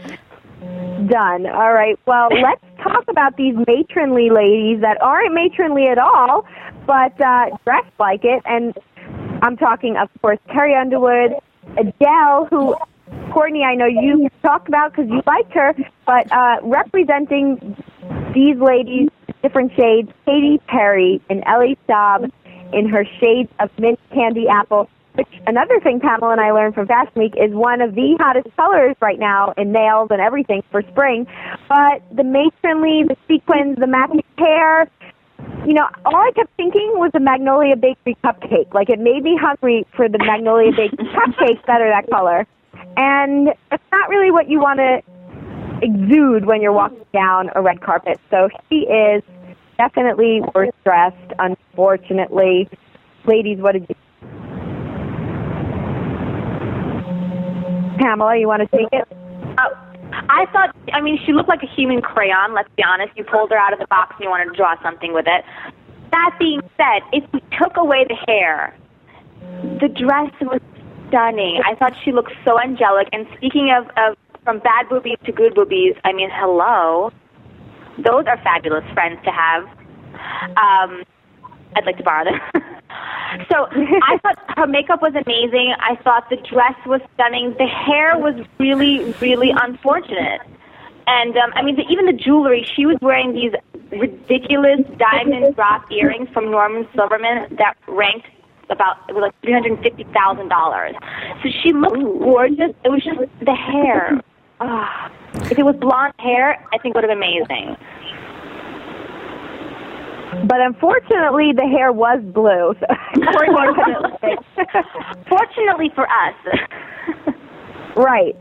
All right. Well, let's talk about these matronly ladies that aren't matronly at all, but dress like it. And I'm talking, of course, Carrie Underwood, Adele, who, Courtney, I know you talked about because you liked her, but representing these ladies, different shades, Katy Perry and Ellie Staub in her shades of mint candy apple. Which, another thing Pamela and I learned from Fashion Week is one of the hottest colors right now in nails and everything for spring. But the matronly, the sequins, the matching hair, all I kept thinking was the Magnolia Bakery cupcake. Like, it made me hungry for the Magnolia Bakery cupcake that are that color. And it's not really what you want to exude when you're walking down a red carpet. So she is definitely worst dressed, unfortunately. Ladies, what did you... Pamela, you want to take it? I thought, she looked like a human crayon, let's be honest. You pulled her out of the box and you wanted to draw something with it. That being said, if we took away the hair, the dress was stunning. I thought she looked so angelic. And speaking of from bad boobies to good boobies, hello. Those are fabulous friends to have. I'd like to borrow them. So I thought her makeup was amazing. I thought the dress was stunning. The hair was really, really unfortunate. And, even the jewelry, she was wearing these ridiculous diamond drop earrings from Norman Silverman that ranked it was like $350,000. So she looked gorgeous. It was just the hair. If it was blonde hair, I think it would have been amazing. But unfortunately, the hair was blue. So Fortunately for us. Right.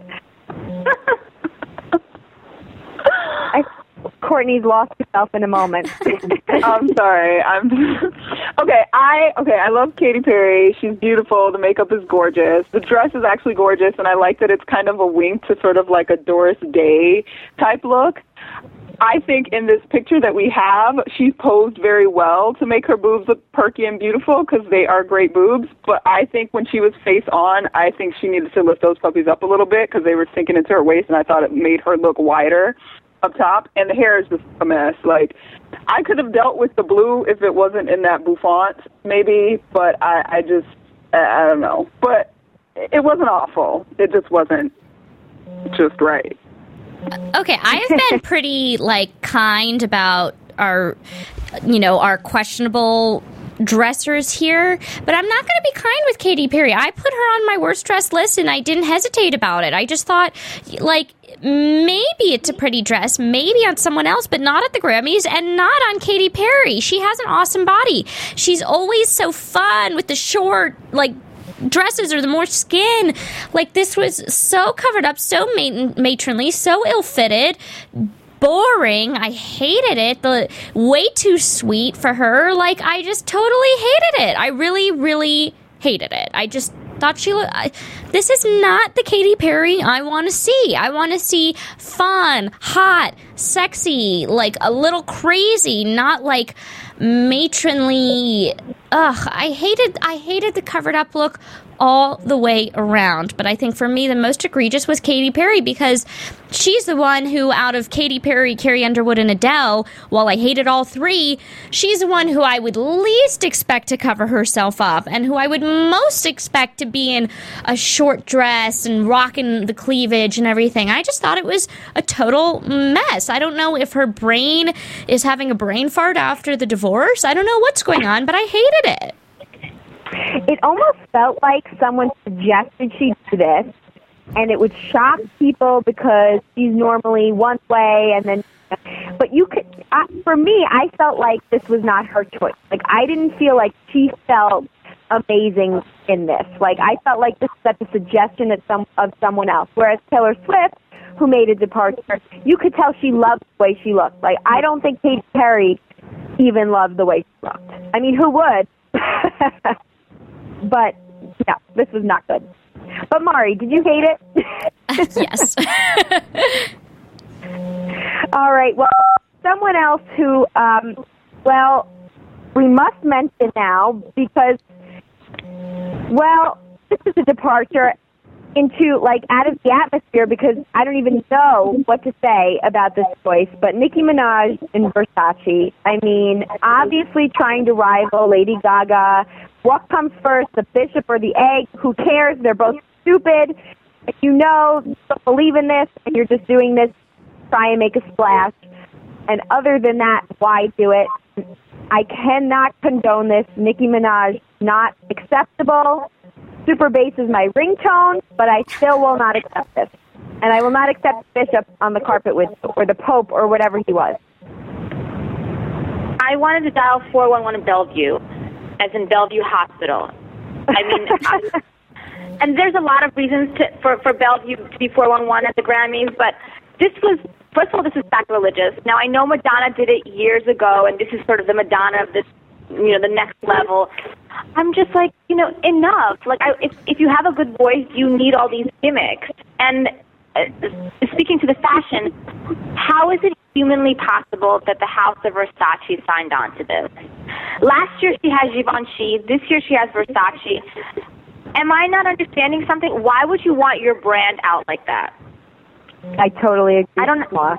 Courtney's lost herself in a moment. I'm sorry. Okay. I love Katy Perry. She's beautiful. The makeup is gorgeous. The dress is actually gorgeous, and I like that it's kind of a wink to sort of like a Doris Day type look. I think in this picture that we have, she's posed very well to make her boobs look perky and beautiful because they are great boobs. But I think when she was face on, I think she needed to lift those puppies up a little bit because they were sinking into her waist, and I thought it made her look wider up top. And the hair is just a mess. Like, I could have dealt with the blue if it wasn't in that bouffant, maybe, but I don't know. But it wasn't awful. It just wasn't just right. Okay, I have been pretty, kind about our questionable dressers here, but I'm not going to be kind with Katy Perry. I put her on my worst dress list, and I didn't hesitate about it. I just thought, maybe it's a pretty dress, maybe on someone else, but not at the Grammys, and not on Katy Perry. She has an awesome body. She's always so fun with the short, dresses or the more skin. This was so covered up, so matronly, so ill-fitted, boring. I hated it. Way too sweet for her. I just totally hated it. I really, really hated it. I just thought this is not the Katy Perry I want to see. I want to see fun, hot, sexy, a little crazy, not matronly. I hated the covered up look all the way around. But I think for me, the most egregious was Katy Perry, because she's the one who, out of Katy Perry, Carrie Underwood, and Adele, while I hated all three, she's the one who I would least expect to cover herself up, and who I would most expect to be in a short dress and rocking the cleavage and everything. I just thought it was a total mess. I don't know if her brain is having a brain fart after the divorce. I don't know what's going on, but I hated it. It almost felt like someone suggested she do this, and it would shock people because she's normally one way, and then. But for me, I felt like this was not her choice. I didn't feel like she felt amazing in this. I felt like this was at the suggestion of someone else. Whereas Taylor Swift, who made a departure, you could tell she loved the way she looked. I don't think Katy Perry even loved the way she looked. I mean, who would? But, yeah, this was not good. But, Mari, did you hate it? Yes. All right. Well, someone else who, we must mention now because, this is a departure into, out of the atmosphere, because I don't even know what to say about this choice, but Nicki Minaj and Versace, I mean, obviously trying to rival Lady Gaga. What comes first, the bishop or the egg? Who cares? They're both stupid. You don't believe in this, and you're just doing this to try and make a splash. And other than that, why do it? I cannot condone this. Nicki Minaj, not acceptable. Super bass is my ringtone, but I still will not accept this. And I will not accept Bishop on the carpet with, or the Pope, or whatever he was. I wanted to dial 411 in Bellevue, as in Bellevue Hospital. I mean, and there's a lot of reasons for Bellevue to be 411 at the Grammys, but this was, first of all, this is sacrilegious. Now, I know Madonna did it years ago, and this is sort of the Madonna of this, the next level. I'm just enough. If you have a good voice, you need all these gimmicks. And speaking to the fashion, how is it humanly possible that the House of Versace signed on to this? Last year she had Givenchy. This year she has Versace. Am I not understanding something? Why would you want your brand out like that? I totally agree. I don't know.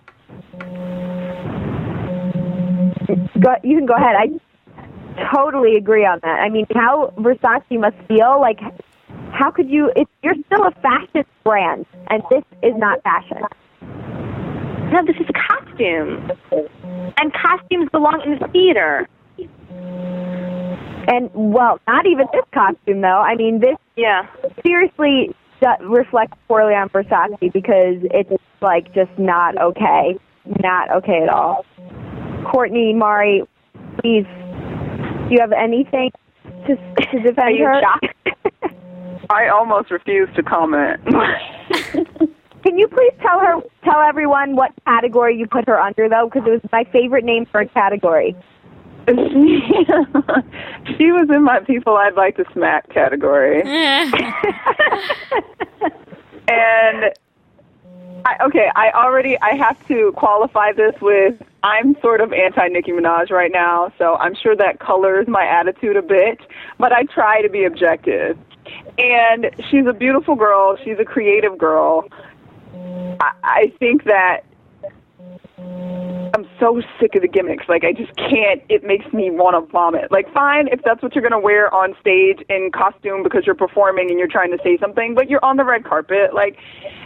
You can go ahead. I totally agree on that. I mean, how Versace must feel, how could you, you're still a fashion brand, and this is not fashion. No, this is costume. And costumes belong in the theater. And, well, not even this costume, though. I mean, this seriously reflects poorly on Versace because it's, like, just not okay. Not okay at all. Courtney, Mari, please, do you have anything to defend her? I almost refuse to comment. Can you please tell everyone what category you put her under, though? Because it was my favorite name for a category. She was in my people I'd like to smack category. And I have to qualify this with I'm sort of anti-Nicki Minaj right now, so I'm sure that colors my attitude a bit, but I try to be objective. And she's a beautiful girl. She's a creative girl. I think that I'm so sick of the gimmicks. Like, I just can't. It makes me want to vomit. Like, fine, if that's what you're going to wear on stage in costume because you're performing and you're trying to say something, but you're on the red carpet. Like,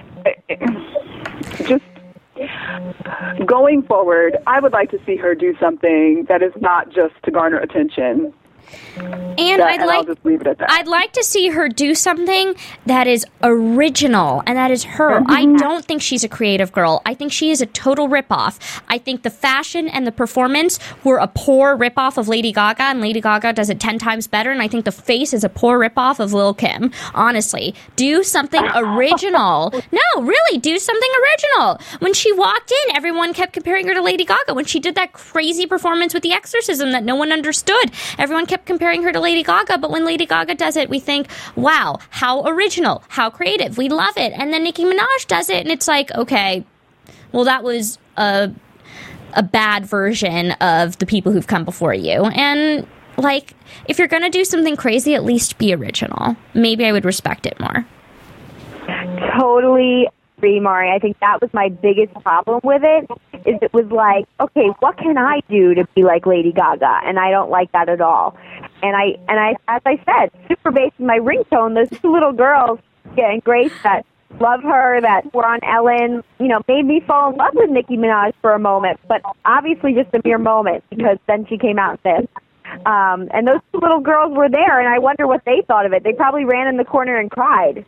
just going forward, I would like to see her do something that is not just to garner attention. And I'll just leave it at that. I'd like to see her do something that is original, and that is her. I don't think she's a creative girl. I think she is a total ripoff. I think the fashion and the performance were a poor ripoff of Lady Gaga, and Lady Gaga does it 10 times better, and I think the face is a poor ripoff of Lil' Kim. Honestly. Do something original. No, really, do something original. When she walked in, everyone kept comparing her to Lady Gaga. When she did that crazy performance with The Exorcism that no one understood, everyone kept comparing her to Lady Gaga, but when Lady Gaga does it, we think, wow, how original, how creative, we love it. And then Nicki Minaj does it, and it's like, okay, well, that was a bad version of the people who've come before you. And, like, if you're going to do something crazy, at least be original. Maybe I would respect it more. Totally agree, Mari. I think that was my biggest problem with it, is it was like, okay, what can I do to be like Lady Gaga? And I don't like that at all. And I, as I said, super bass is my ringtone. Those two little girls, and Grace, that love her, that were on Ellen, made me fall in love with Nicki Minaj for a moment, but obviously just a mere moment, because then she came out and said, and those two little girls were there, and I wonder what they thought of it. They probably ran in the corner and cried.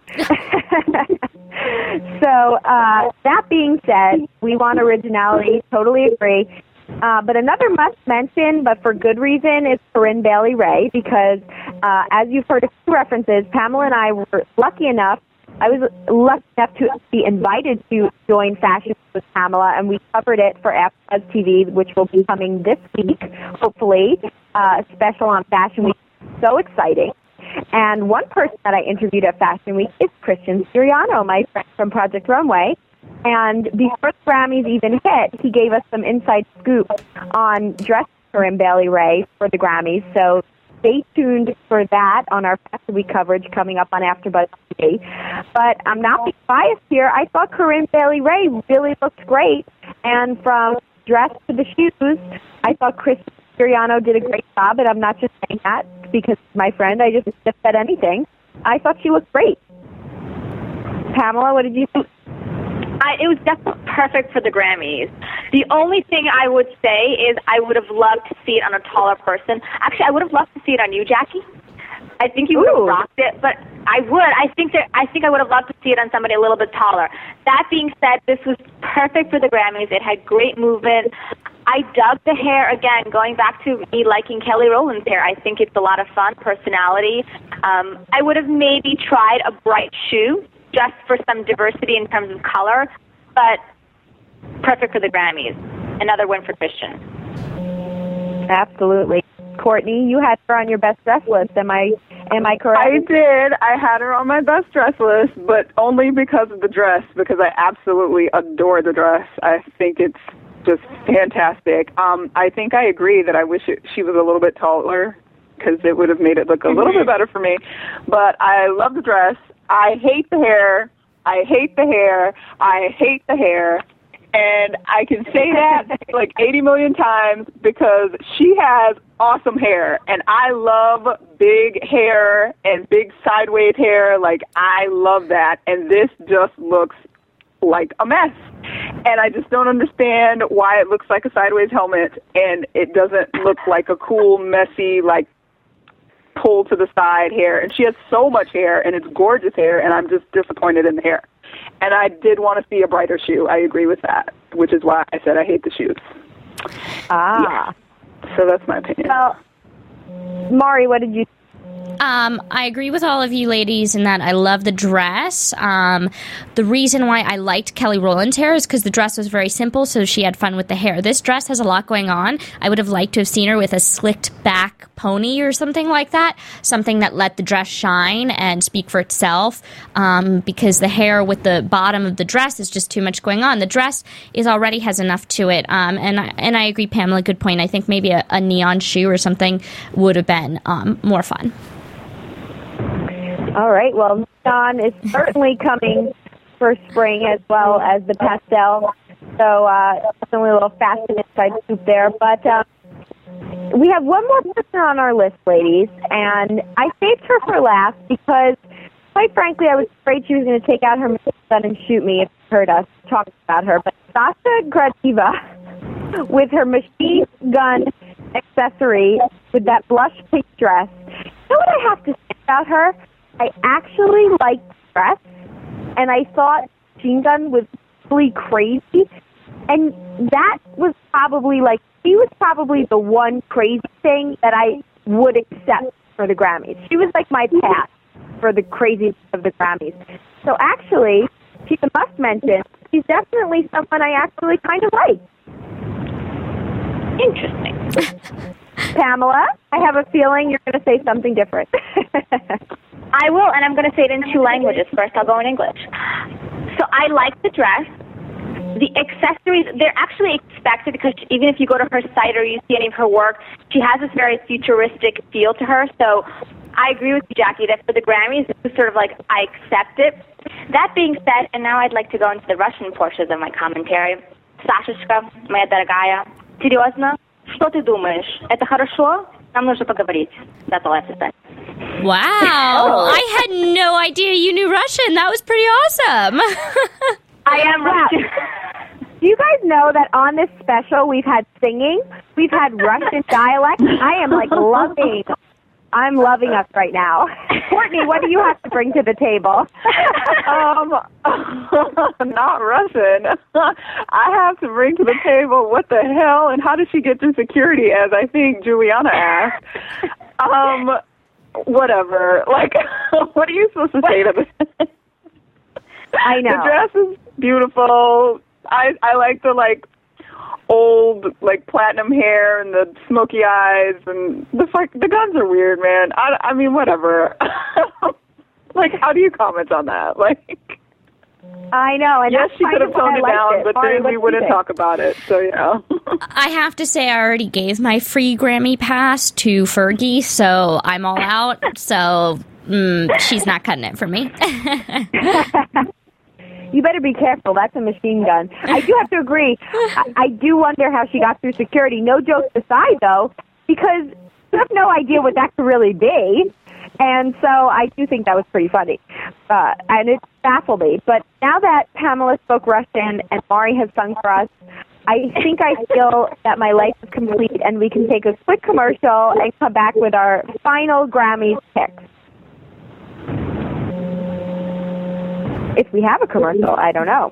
So, that being said, we want originality, totally agree. But another must-mention, but for good reason, is Corinne Bailey Rae, because as you've heard a few references, Pamela and I were lucky enough, I was lucky enough to be invited to join Fashion Week with Pamela, and we covered it for AfterBuzz TV, which will be coming this week, hopefully, special on Fashion Week. So exciting. And one person that I interviewed at Fashion Week is Christian Siriano, my friend from Project Runway. And before the Grammys even hit, he gave us some inside scoop on dress Corinne Bailey Rae for the Grammys. So stay tuned for that on our Fashion Week coverage coming up on AfterBuzz TV. But I'm not being biased here. I thought Corinne Bailey Rae really looked great. And from dress to the shoes, I thought Christian Siriano did a great job. And I'm not just saying that because my friend, I just said anything. I thought she looked great. Pamela, what did you think? It was definitely perfect for the Grammys. The only thing I would say is I would have loved to see it on a taller person. Actually, I would have loved to see it on you, Jackie. I think you would have rocked it, but I would. I think I would have loved to see it on somebody a little bit taller. That being said, this was perfect for the Grammys. It had great movement. I dug the hair, again, going back to me liking Kelly Rowland's hair. I think it's a lot of fun, personality. I would have maybe tried a bright shoe just for some diversity in terms of color, but perfect for the Grammys. Another win for Christian. Absolutely. Courtney, you had her on your best dress list. Am I correct? I did. I had her on my best dress list, but only because of the dress, because I absolutely adore the dress. I think it's just fantastic. I think I agree that I wish she was a little bit taller, because it would have made it look a little bit better for me. But I love the dress. I hate the hair. I hate the hair. I hate the hair. And I can say that like 80 million times because she has awesome hair. And I love big hair and big sideways hair. Like, I love that. And this just looks like a mess. And I just don't understand why it looks like a sideways helmet and it doesn't look like a cool, messy, like, pulled to the side hair. And she has so much hair, and it's gorgeous hair, and I'm just disappointed in the hair. And I did want to see a brighter shoe. I agree with that, which is why I said I hate the shoes. Ah. Yeah. So that's my opinion. Well, Mari, what did you think? I agree with all of you ladies in that I love the dress. The reason why I liked Kelly Rowland's hair is because the dress was very simple, so she had fun with the hair. This dress has a lot going on. I would have liked to have seen her with a slicked back pony or something like that, something that let the dress shine and speak for itself, because the hair with the bottom of the dress is just too much going on. The dress already has enough to it, and I agree, Pamela, good point. I think maybe a neon shoe or something would have been more fun. All right. Well, neon is certainly coming for spring as well as the pastel. So definitely a little fast and inside scoop there. But we have one more person on our list, ladies, and I saved her for last because, quite frankly, I was afraid she was going to take out her machine gun and shoot me if she heard us talk about her. But Sasha Gradiva, with her machine gun accessory, with that blush pink dress, you know what I have to say about her? I actually liked the dress, and I thought Machine Gun was really crazy, and that was probably, she was probably the one crazy thing that I would accept for the Grammys. She was like my pass for the craziness of the Grammys. So actually, she's a must mention. She's definitely someone I actually kind of like. Interesting. Pamela, I have a feeling you're going to say something different. I will, and I'm going to say it in two languages. First, I'll go in English. So I like the dress. The accessories, they're actually expected because even if you go to her site or you see any of her work, she has this very futuristic feel to her. So I agree with you, Jackie, that for the Grammys, it's sort of like I accept it. That being said, and now I'd like to go into the Russian portions of my commentary. Сашечка, моя дорогая, серьезно? Что ты думаешь? Это хорошо? Нам нужно поговорить. That's all I have to say. Wow. I had no idea you knew Russian. That was pretty awesome. I am Russian. Do you guys know that on this special we've had singing, we've had Russian dialect? I am I'm loving us right now. Courtney, what do you have to bring to the table? Not Russian. I have to bring to the table what the hell and how did she get through security, as I think Juliana asked. Whatever. What are you supposed to say to this? I know. The dress is beautiful. I like the old platinum hair and the smoky eyes and the guns are weird, man. I mean, whatever. How do you comment on that? I know. And yes, she could have toned it down, but then we wouldn't talk about it. So I have to say, I already gave my free Grammy pass to Fergie, so I'm all out. So she's not cutting it for me. You better be careful. That's a machine gun. I do have to agree. I do wonder how she got through security. No jokes aside, though, because you have no idea what that could really be. And so I do think that was pretty funny. And it baffled me. But now that Pamela spoke Russian and Mari has sung for us, I think I feel that my life is complete and we can take a quick commercial and come back with our final Grammys picks. If we have a commercial, I don't know.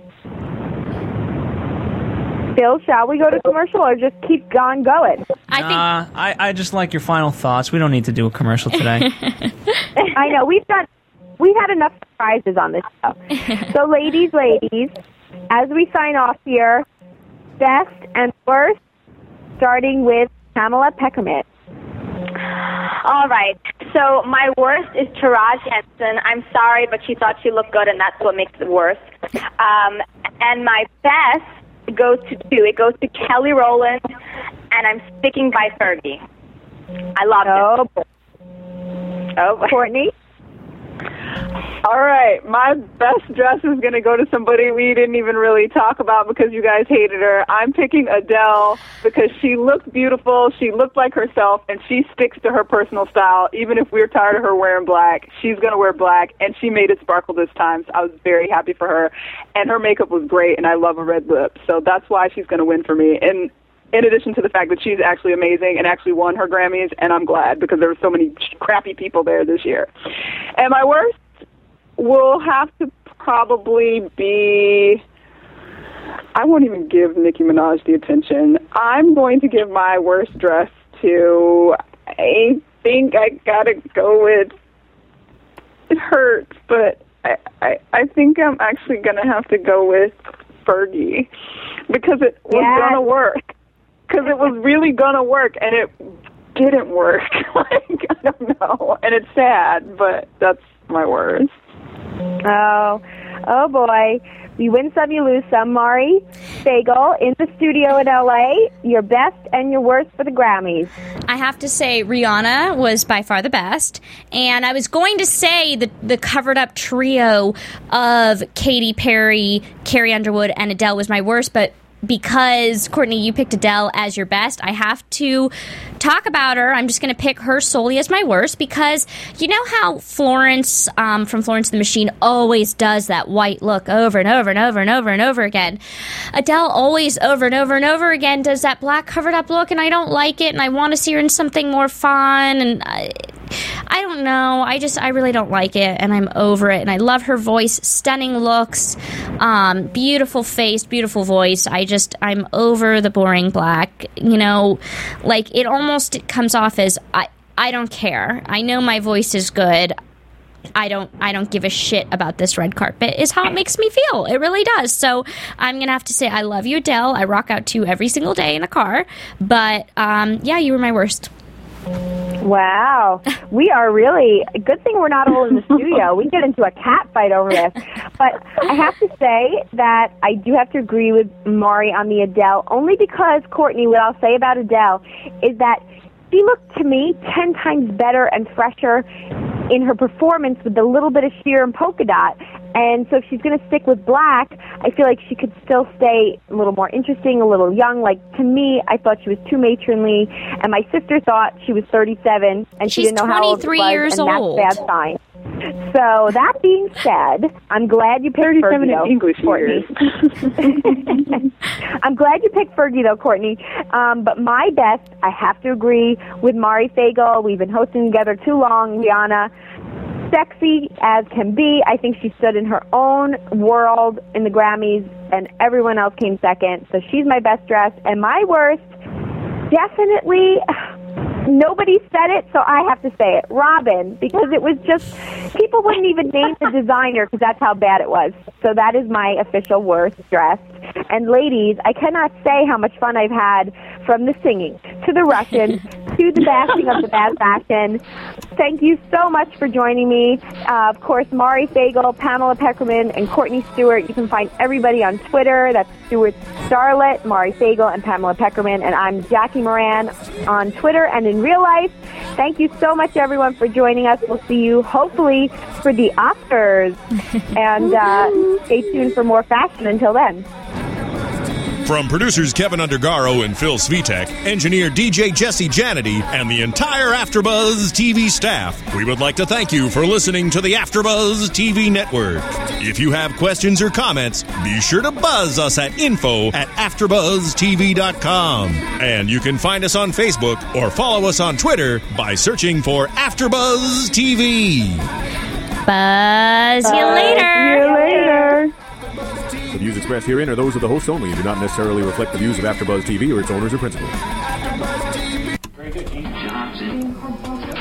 Phil, shall we go to commercial or just keep on going? I just like your final thoughts. We don't need to do a commercial today. I know. We've had enough surprises on this show. So, ladies, as we sign off here, best and worst, starting with Pamela Peckerman. All right. So my worst is Taraji Henson. I'm sorry, but she thought she looked good, and that's what makes it worse. And my best goes to two. It goes to Kelly Rowland, and I'm sticking by Fergie. I love it. Oh, Courtney? All right, my best dress is going to go to somebody we didn't even really talk about because you guys hated her. I'm picking Adele because she looked beautiful, she looked like herself, and she sticks to her personal style. Even if we're tired of her wearing black, she's going to wear black, and she made it sparkle this time, so I was very happy for her. And her makeup was great, and I love a red lip, so that's why she's going to win for me. And in addition to the fact that she's actually amazing and actually won her Grammys, and I'm glad because there were so many crappy people there this year. And my worst will have to probably be, I won't even give Nicki Minaj the attention. I'm going to give my worst dress to, I think I gotta go with, it hurts, but I think I'm actually gonna have to go with Fergie because it was gonna work. Because it was really gonna work, and it didn't work. Like, I don't know, and it's sad, but that's my worst. Oh boy. You win some, you lose some. Mari Fagel in the studio in L.A., your best and your worst for the Grammys. I have to say Rihanna was by far the best. And I was going to say the covered-up trio of Katy Perry, Carrie Underwood, and Adele was my worst, but because, Courtney, you picked Adele as your best, I have to talk about her. I'm just going to pick her solely as my worst because you know how Florence from Florence and the Machine always does that white look over and over and over and over and over again. Adele always over and over and over again does that black covered up look, and I don't like it, and I want to see her in something more fun, and I don't know. I really don't like it, and I'm over it. And I love her voice, stunning looks, beautiful face, beautiful voice. I'm over the boring black. You know, like it almost comes off as I don't care. I know my voice is good. I don't give a shit about this red carpet is how it makes me feel. It really does. So I'm going to have to say I love you, Adele. I rock out to you every single day in the car. But, yeah, you were my worst. Wow. We are really, good thing we're not all in the studio. We get into a cat fight over this. But I have to say that I do have to agree with Mari on the Adele, only because, Courtney, what I'll say about Adele is that she looked to me 10 times better and fresher in her performance with a little bit of sheer and polka dot. And so if she's going to stick with black, I feel like she could still stay a little more interesting, a little young. Like, to me, I thought she was too matronly, and my sister thought she was 37, and she didn't know how old she was, years and old. that's a bad sign. So that being said, I'm glad you picked 37 Fergie, in English years. I'm glad you picked Fergie, though, Courtney. But my best, I have to agree with Mari Fagel. We've been hosting together too long. Rihanna, sexy as can be. I think she stood in her own world in the Grammys, and everyone else came second. So she's my best dressed. And my worst, definitely, nobody said it, so I have to say it. Robin, because it was just, people wouldn't even name the designer because that's how bad it was. So that is my official worst dressed. And ladies, I cannot say how much fun I've had from the singing to the Russians to the bashing of the bad fashion. Thank you so much for joining me. Of course, Mari Fagel, Pamela Peckerman, and Courtney Stewart. You can find everybody on Twitter. That's Stewart Starlet, Mari Fagel, and Pamela Peckerman. And I'm Jackie Moran on Twitter and in real life. Thank you so much, everyone, for joining us. We'll see you, hopefully, for the Oscars. And stay tuned for more fashion until then. From producers Kevin Undergaro and Phil Svitek, engineer DJ Jesse Janity, and the entire AfterBuzz TV staff, we would like to thank you for listening to the AfterBuzz TV network. If you have questions or comments, be sure to buzz us at info@AfterBuzzTV.com. And you can find us on Facebook or follow us on Twitter by searching for AfterBuzz TV. Buzz you later. The views expressed herein are those of the hosts only and do not necessarily reflect the views of AfterBuzz TV or its owners or principals. Very good, King Johnson.